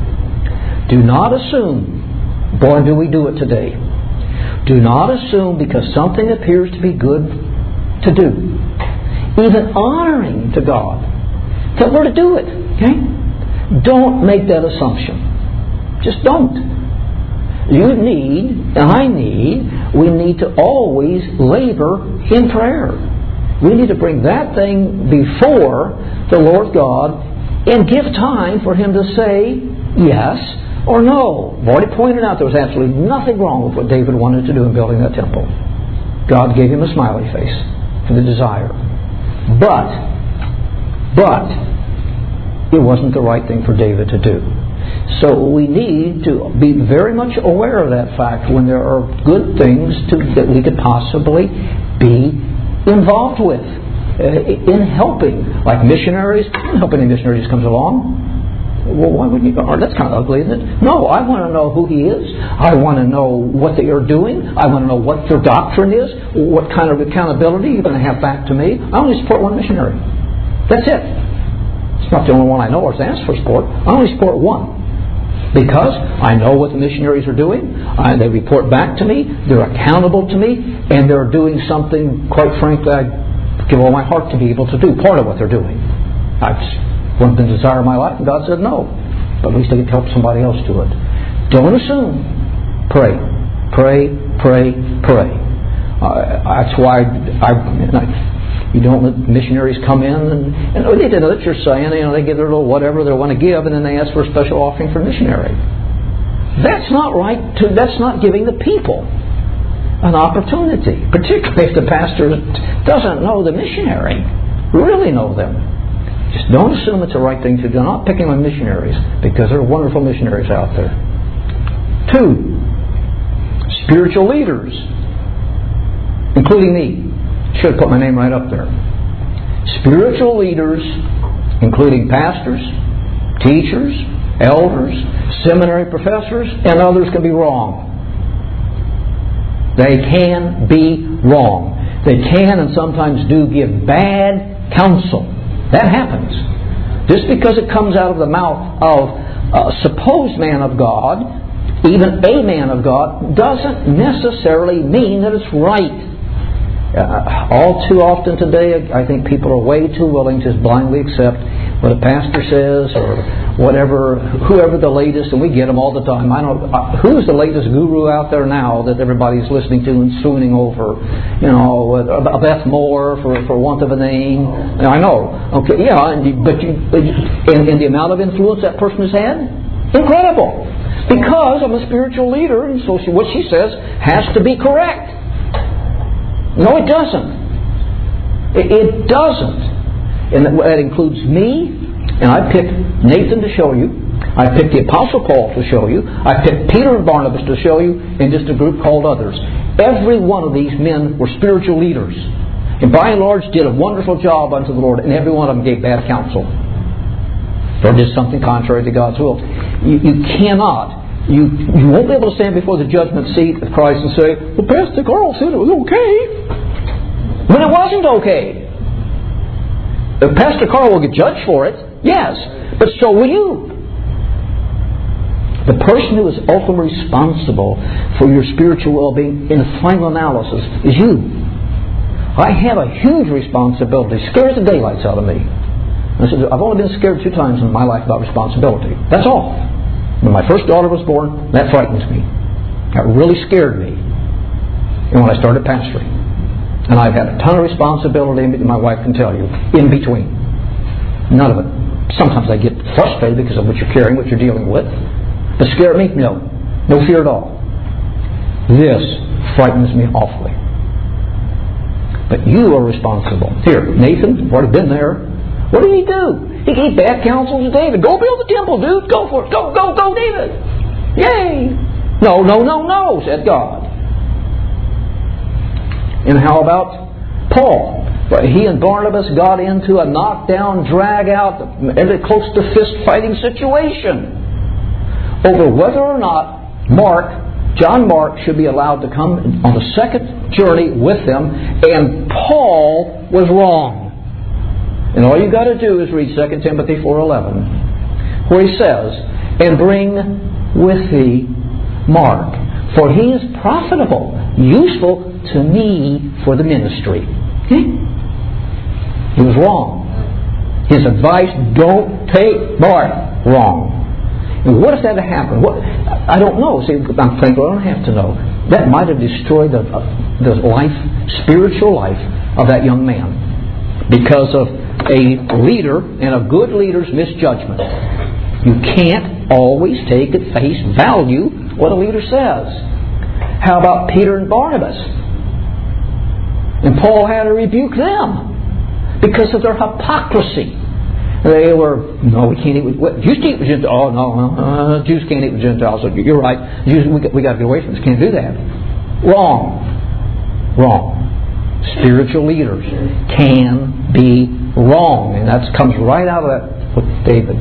do not assume, boy do we do it today, do not assume because something appears to be good to do, even honoring to God, that we're to do it. Okay? Don't make that assumption. Just don't. You need, and I need, we need to always labor in prayer. We need to bring that thing before the Lord God and give time for Him to say yes or no. I've already pointed out there was absolutely nothing wrong with what David wanted to do in building that temple. God gave him a smiley face for the desire. But, but, it wasn't the right thing for David to do. So we need to be very much aware of that fact when there are good things to, that we could possibly be involved with uh, in helping, like missionaries. I don't help any missionaries comes along. Well, why wouldn't you? Oh, that's kind of ugly, isn't it? No, I want to know who he is. I want to know what they are doing. I want to know what their doctrine is. What kind of accountability you're going to have back to me. I only support one missionary. That's it. It's not the only one I know or has asked for support. I only support one. Because I know what the missionaries are doing, uh, they report back to me, they're accountable to me, and they're doing something, quite frankly, I give all my heart to be able to do, part of what they're doing. I've wanted the desire of my life, and God said no. But at least I can help somebody else do it. Don't assume. Pray. Pray, pray, pray. Uh, that's why I... I You don't let missionaries come in and, and they did know that you're saying, you know, they give their little whatever they want to give and then they ask for a special offering for a missionary. That's not right. To, that's not giving the people an opportunity, particularly if the pastor doesn't know the missionary, really know them. Just don't assume it's the right thing to do. I'm not picking on missionaries because there are wonderful missionaries out there. Two, spiritual leaders, including me. Should have put my name right up there. Spiritual leaders, including pastors, teachers, elders, seminary professors, and others can be wrong. They can be wrong. They can and sometimes do give bad counsel. That happens. Just because it comes out of the mouth of a supposed man of God, even a man of God, doesn't necessarily mean that it's right. Uh, all too often today, I think people are way too willing to just blindly accept what a pastor says or whatever, whoever the latest, and we get them all the time. I don't. Uh, who's the latest guru out there now that everybody's listening to and swooning over? You know, uh, Beth Moore, for for want of a name. I know. Okay, yeah, and, but you, and, and the amount of influence that person has had, incredible. Because I'm a spiritual leader, and so she, what she says has to be correct. No, it doesn't. It, it doesn't. And that, that includes me, and I picked Nathan to show you. I picked the Apostle Paul to show you. I picked Peter and Barnabas to show you, and just a group called others. Every one of these men were spiritual leaders. And by and large did a wonderful job unto the Lord, and every one of them gave bad counsel. Or did something contrary to God's will. You, you cannot... You, you won't be able to stand before the judgment seat of Christ and say, well, Pastor Carl said it was okay. When it wasn't okay. If Pastor Carl will get judged for it, yes. But so will you. The person who is ultimately responsible for your spiritual well-being in the final analysis is you. I have a huge responsibility. It scares the daylights out of me. I said, I've only been scared two times in my life about responsibility. That's all. When my first daughter was born, that frightens me. That really scared me. And when I started pastoring. And I've had a ton of responsibility, my wife can tell you, in between. None of it. Sometimes I get frustrated because of what you're carrying, what you're dealing with. But scare me? No. No fear at all. This frightens me awfully. But you are responsible. Here, Nathan, what have been there? What did he do? He gave bad counsel to David. Go build the temple, dude. Go for it. Go, go, go, David. Yay. No, no, no, no, said God. And how about Paul? He and Barnabas got into a knockdown, drag-out, close to fist-fighting situation over whether or not Mark, John Mark, should be allowed to come on the second journey with them, and Paul was wrong. And all you've got to do is read Second Timothy four eleven, where he says, "And bring with thee Mark, for he is profitable, useful to me for the ministry." Okay? He was wrong. His advice, don't take Mark, wrong. And what if that had happened? What, I don't know. See, I'm thankful I don't have to know. That might have destroyed the, the life, spiritual life of that young man because of a leader and a good leader's misjudgment. You can't always take at face value what a leader says. How about Peter and Barnabas? And Paul had to rebuke them because of their hypocrisy. They were, no, we can't eat with, what, Jews can't eat with Gentiles. Oh, no, no, uh, Jews can't eat with Gentiles. So you're right. Jews, we, we got to get away from this. Can't do that. Wrong. Wrong. Spiritual leaders can be wrong. And that comes right out of that with David.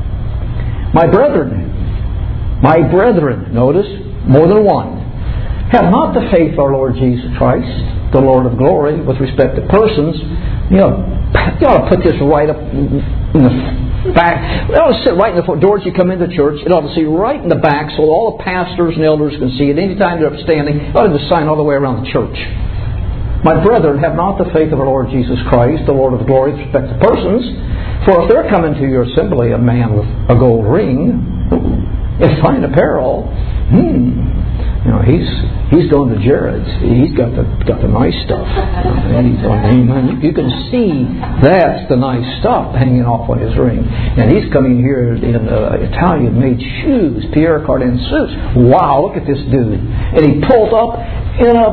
My brethren, my brethren, notice, more than one, have not the faith of our Lord Jesus Christ, the Lord of glory, with respect to persons. You know, you ought to put this right up in the back. It ought to sit right in the doors you come into church. It ought to see right in the back so all the pastors and elders can see it. Anytime they're upstanding, it ought to just sign all the way around the church. My brethren, have not the faith of our Lord Jesus Christ, the Lord of glory, with respect to persons. For if there come into your assembly a man with a gold ring and fine apparel, hmm, you know, he's he's going to Jared's. He's got the got the nice stuff. And he's on, you can see that's the nice stuff hanging off on his ring. And he's coming here in uh, Italian-made shoes, Pierre Cardin suits. Wow, look at this dude! And he pulls up in a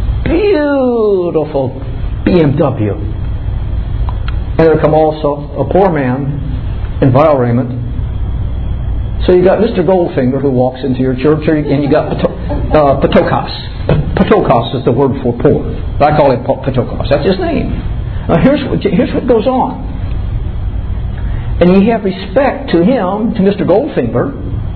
beautiful B M W. And there come also a poor man in vile raiment. So you got Mister Goldfinger who walks into your church, and you got uh, Patokos. Patokos is the word for poor. I call him Patokos. That's his name. Now here's what, here's what goes on. And you have respect to him, to Mister Goldfinger,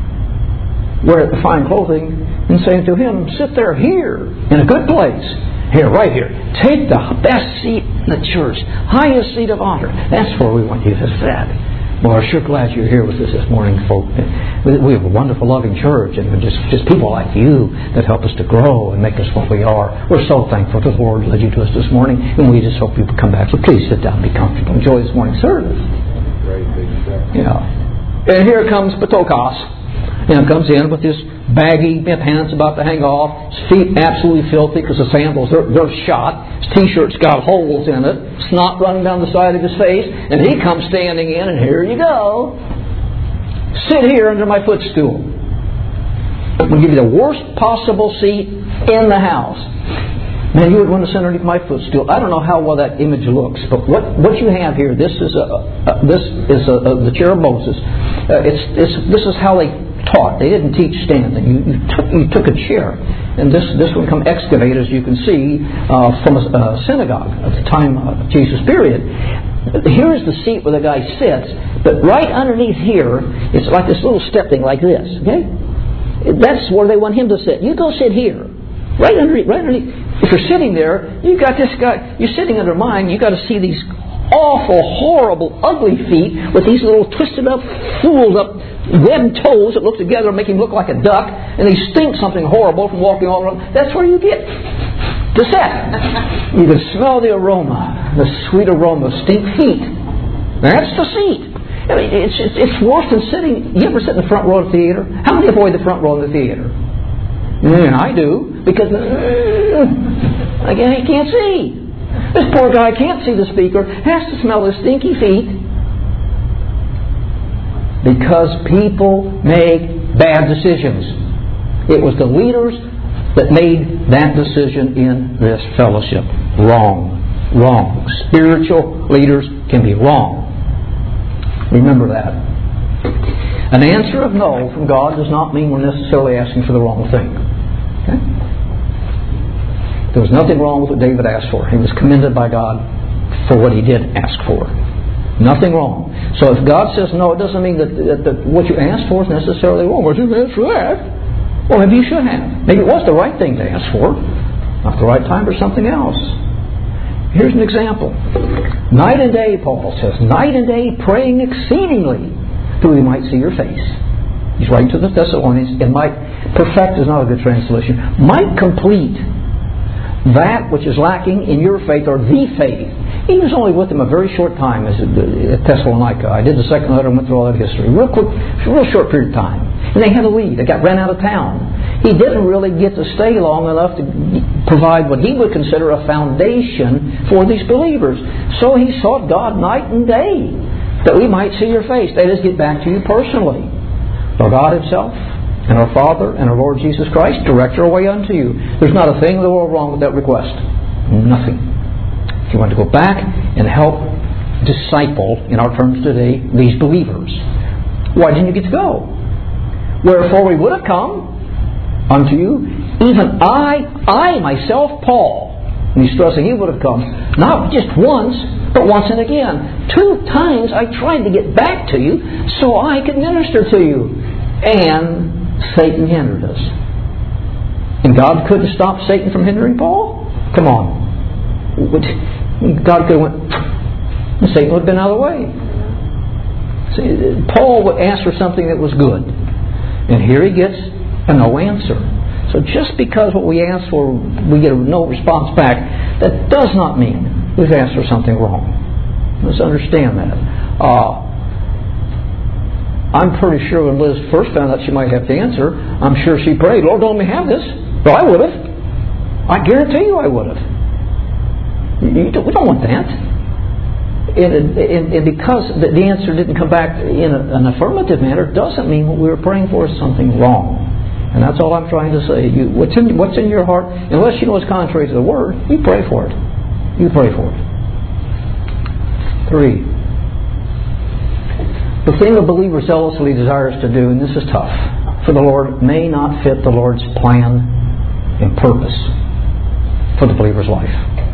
wear the fine clothing, and saying to him, sit there here, in a good place. Here, right here. Take the best seat in the church. Highest seat of honor. That's where we want you to sit. Well, we're sure glad you're here with us this morning, folks. We have a wonderful, loving church, and just, just people like you that help us to grow and make us what we are. We're so thankful that the Lord led you to us this morning, and we just hope you will come back. So please sit down, be comfortable, enjoy this morning's service.
Great big stuff.
Yeah. And here comes Patokos. You know, comes in with his baggy pants about to hang off, his feet absolutely filthy because the sandals, they're, they're shot, his t-shirt's got holes in it, snot running down the side of his face, and he comes standing in, and here you go. Sit here under my footstool. I'm going to give you the worst possible seat in the house. Man, you would want to sit underneath my footstool. I don't know how well that image looks, but what, what you have here, this is a, a this is a, a, the chair of Moses. Uh, it's, it's this is how they taught. They didn't teach standing. You, you took you took a chair, and this this would come excavate, as you can see, uh, from a, a synagogue at the time of Jesus' period. Here is the seat where the guy sits, but right underneath here, it's like this little step thing, like this. Okay, that's where they want him to sit. You go sit here, right underneath. Right underneath. If you're sitting there, you got this guy. You're sitting under mine. You got to see these awful, horrible, ugly feet with these little twisted up, fooled up, webbed toes that look together and make him look like a duck, and they stink something horrible from walking all around. That's where you get to sit. You can smell the aroma, the sweet aroma of stink feet. That's the seat. I mean, it's, it's it's worse than sitting. You ever sit in the front row of the theater? How many avoid the front row of the theater? Mm, I do, because uh, again, he can't see. This poor guy can't see the speaker, has to smell his stinky feet. Because people make bad decisions. It was the leaders that made that decision in this fellowship. Wrong. wrong. Spiritual leaders can be wrong. Remember that. An answer of no from God does not mean we're necessarily asking for the wrong thing. Okay? There was nothing wrong with what David asked for. He was commended by God for what he did ask for. Nothing wrong. So if God says no, it doesn't mean that, that, that what you asked for is necessarily wrong. Well, you asked for that. Well, maybe you should have. Maybe it was the right thing to ask for. Not the right time for something else. Here's an example. Night and day, Paul says, night and day praying exceedingly that we might see your face. He's writing to the Thessalonians, and might perfect is not a good translation. Might complete that which is lacking in your faith, or the faith. He was only with them a very short time as at Thessalonica. I did the second letter and went through all that history. Real quick, real short period of time. And they had to leave. They got ran out of town. He didn't really get to stay long enough to provide what he would consider a foundation for these believers. So he sought God night and day that we might see your face. That is, get back to you personally. For God Himself and our Father and our Lord Jesus Christ direct our way unto you. There's not a thing in the world wrong with that request. Nothing. If you want to go back and help disciple, in our terms today, these believers, why didn't you get to go? Wherefore we would have come unto you, even I, I myself, Paul. And he's stressing he would have come, not just once, but once and again. Two times I tried to get back to you so I could minister to you. And Satan hindered us. And God couldn't stop Satan from hindering Paul? Come on. God could have went, and Satan would have been out of the way. See, Paul would ask for something that was good. And here he gets a no answer. So just because what we ask for, we get a no response back, that does not mean we've asked for something wrong. Let's understand that. Uh, I'm pretty sure when Liz first found out she might have to answer, I'm sure she prayed, Lord, don't let me have this. Well, I would have. I guarantee you I would have. You don't, we don't want that. And, and, and because the answer didn't come back in a, an affirmative manner, doesn't mean what we were praying for is something wrong. And that's all I'm trying to say. You, what's, in, what's in your heart, unless you know it's contrary to the Word, you pray for it. You pray for it. Three. The thing a believer zealously desires to do, and this is tough, for the Lord may not fit the Lord's plan and purpose for the believer's life.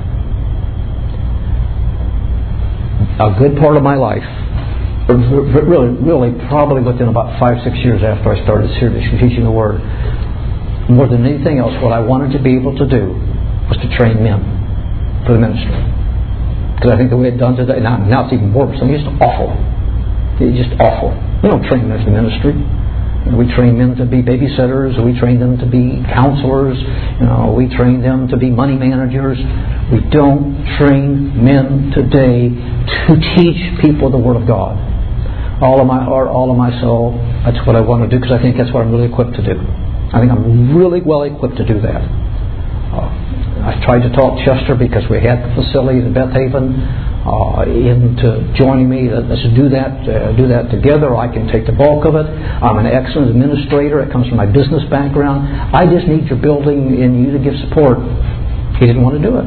A good part of my life, really, really probably within about five, six years after I started seriously teaching the Word, more than anything else, what I wanted to be able to do was to train men for the ministry. Because I think the way it's done today, now, now it's even worse. I mean, it's awful. It's just awful. We don't train men for ministry. We train men to be babysitters. We train them to be counselors. You know, we train them to be money managers. We don't train men today to teach people the Word of God. All of my heart, all of my soul, that's what I want to do because I think that's what I'm really equipped to do. I think I'm really well equipped to do that. Uh, I tried to talk Chester because we had the facilities in Beth Haven uh, into joining me. Let's do that, uh, do that together. I can take the bulk of it. I'm an excellent administrator. It comes from my business background. I just need your building and you to give support. He didn't want to do it.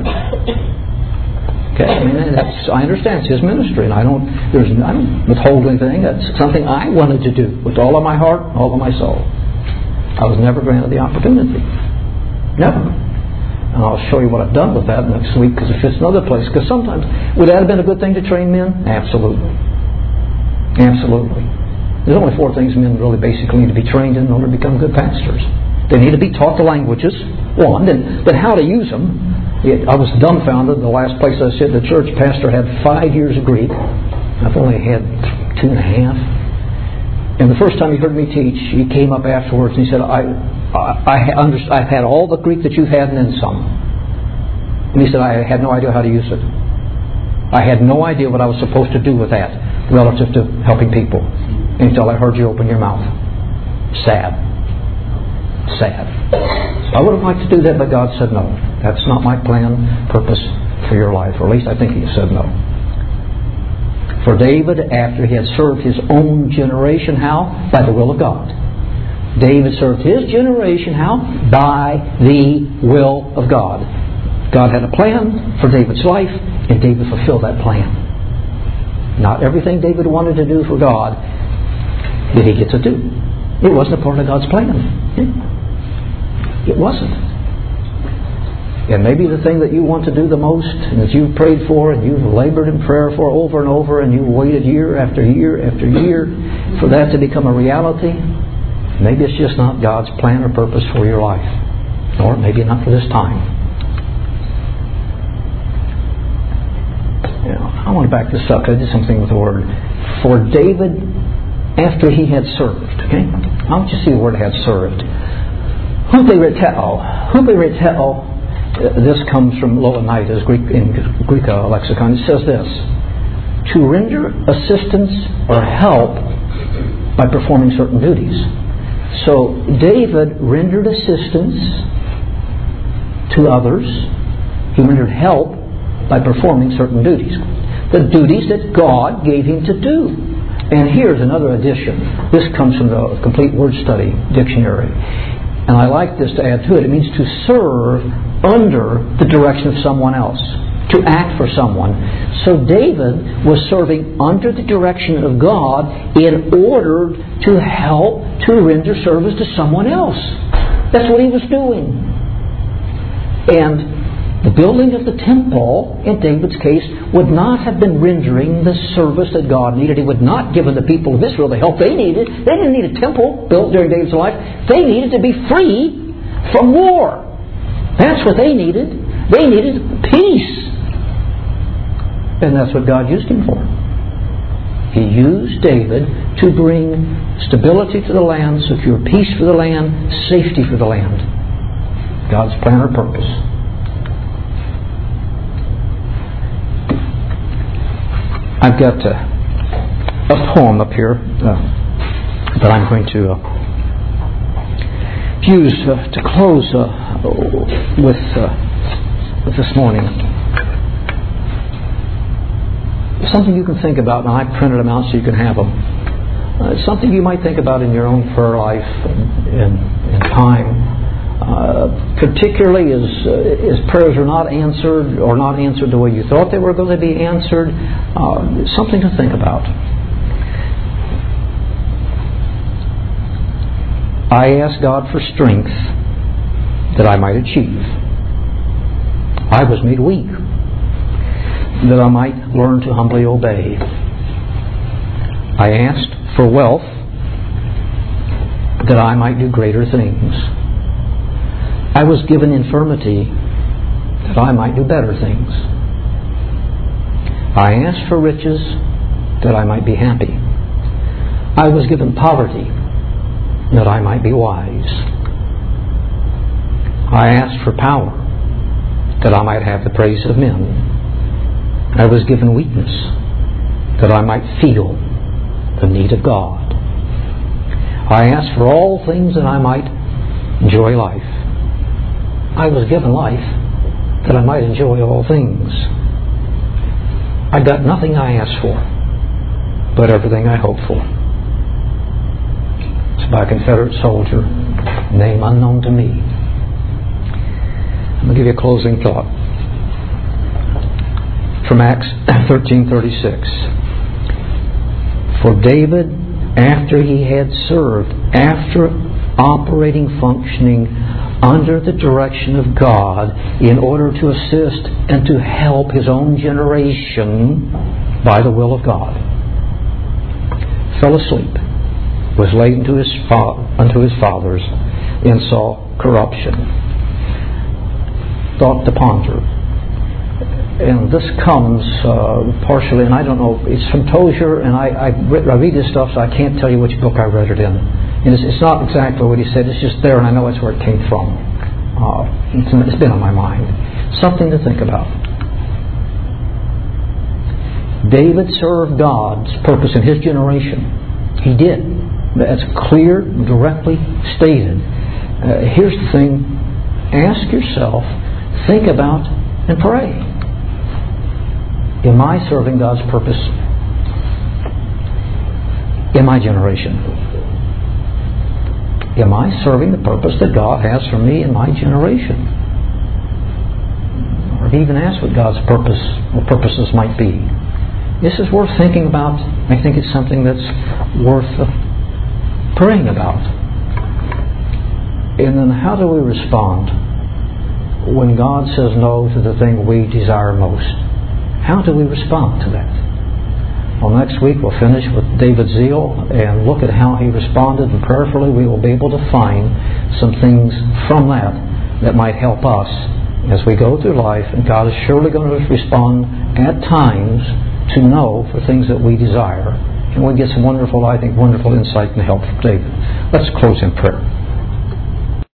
Okay, I mean that's I understand it's his ministry, and I don't there's I don't withhold anything. That's something I wanted to do with all of my heart, all of my soul. I was never granted the opportunity. Never. And I'll show you what I've done with that next week because it fits another place. Because sometimes, would that have been a good thing to train men? Absolutely. Absolutely. There's only four things men really basically need to be trained in in order to become good pastors. They need to be taught the languages, one, then, then how to use them. It, I was dumbfounded. The last place I said the church pastor had five years of Greek. I've only had two and a half. And the first time he heard me teach, he came up afterwards and he said, I, I, I underst- I've had all the Greek that you've had and then some. And he said, I had no idea how to use it. I had no idea what I was supposed to do with that relative to helping people until I heard you open your mouth. Sad. Sad. I would have liked to do that, but God said no. That's not my plan, purpose for your life. Or at least I think He said no. For David, after he had served his own generation, how? By the will of God. David served his generation, how? By the will of God. God had a plan for David's life, And David fulfilled that plan. Not everything David wanted to do for God did he get to do. It wasn't a part of God's plan. It wasn't. And maybe the thing that you want to do the most, and that you've prayed for, and you've labored in prayer for over and over, and you've waited year after year after year for that to become a reality, maybe it's just not God's plan or purpose for your life. Or maybe not for this time. You know, I want to back this up. I did something with the word. For David, after he had served. Okay? I want you to see the word had served. Hupereteo. Hupereteo. This comes from Louw-Nida, Greek in Greek uh, lexicon. It says this: to render assistance or help by performing certain duties. So David rendered assistance to others. He rendered help by performing certain duties. The duties that God gave him to do. And here's another addition. This comes from the Complete Word Study Dictionary. And I like this to add to it. It means to serve under the direction of someone else. To act for someone. So David was serving under the direction of God in order to help to render service to someone else. That's what he was doing. And the building of the temple, in David's case, would not have been rendering the service that God needed. He would not give the people of Israel the help they needed. They didn't need a temple built during David's life. They needed to be free from war. That's what they needed. They needed peace. And that's what God used him for. He used David to bring stability to the land, secure peace for the land, safety for the land. God's plan or purpose. I've got uh, a poem up here uh, that I'm going to uh, use uh, to close uh, with, uh, with this morning. Something you can think about, and I printed them out so you can have them. Uh, something you might think about in your own prayer life and in, in time. Uh, particularly as, uh, as prayers are not answered or not answered the way you thought they were going to be answered. Uh, something to think about. I ask God for strength that I might achieve. I was made weak that I might learn to humbly obey. I asked for wealth that I might do greater things. I was given infirmity that I might do better things. I asked for riches that I might be happy. I was given poverty that I might be wise. I asked for power that I might have the praise of men. I was given weakness that I might feel the need of God. I asked for all things that I might enjoy life. I was given life that I might enjoy all things. I got nothing I asked for, but everything I hoped for. It's by a Confederate soldier, name unknown to me. I'm going to give you a closing thought from Acts thirteen thirty-six. For David, after he had served, after operating, functioning under the direction of God in order to assist and to help his own generation by the will of God, fell asleep, was laid unto his, fa- unto his fathers, and saw corruption. Thought to ponder. And this comes uh, partially, and I don't know, it's from Tozer, and I, I, re- I read this stuff, so I can't tell you which book I read it in. And it's, it's not exactly what he said, it's just there, and I know it's where it came from. Uh, it's, it's been on my mind. Something to think about. David served God's purpose in his generation. He did. That's clear, directly stated. Uh, here's the thing. Ask yourself, think about, and pray. Am I serving God's purpose in my generation? Am I serving the purpose that God has for me in my generation? or to even ask what God's purpose or purposes might be. This is worth thinking about. I think it's something that's worth uh, praying about. And then how do we respond when God says no to the thing we desire most? How do we respond to that? Well, next week we'll finish with David's zeal and look at how he responded, and prayerfully we will be able to find some things from that that might help us as we go through life. And God is surely going to respond at times to no for things that we desire. And we get some wonderful, I think, wonderful insight and help from David. Let's close in prayer.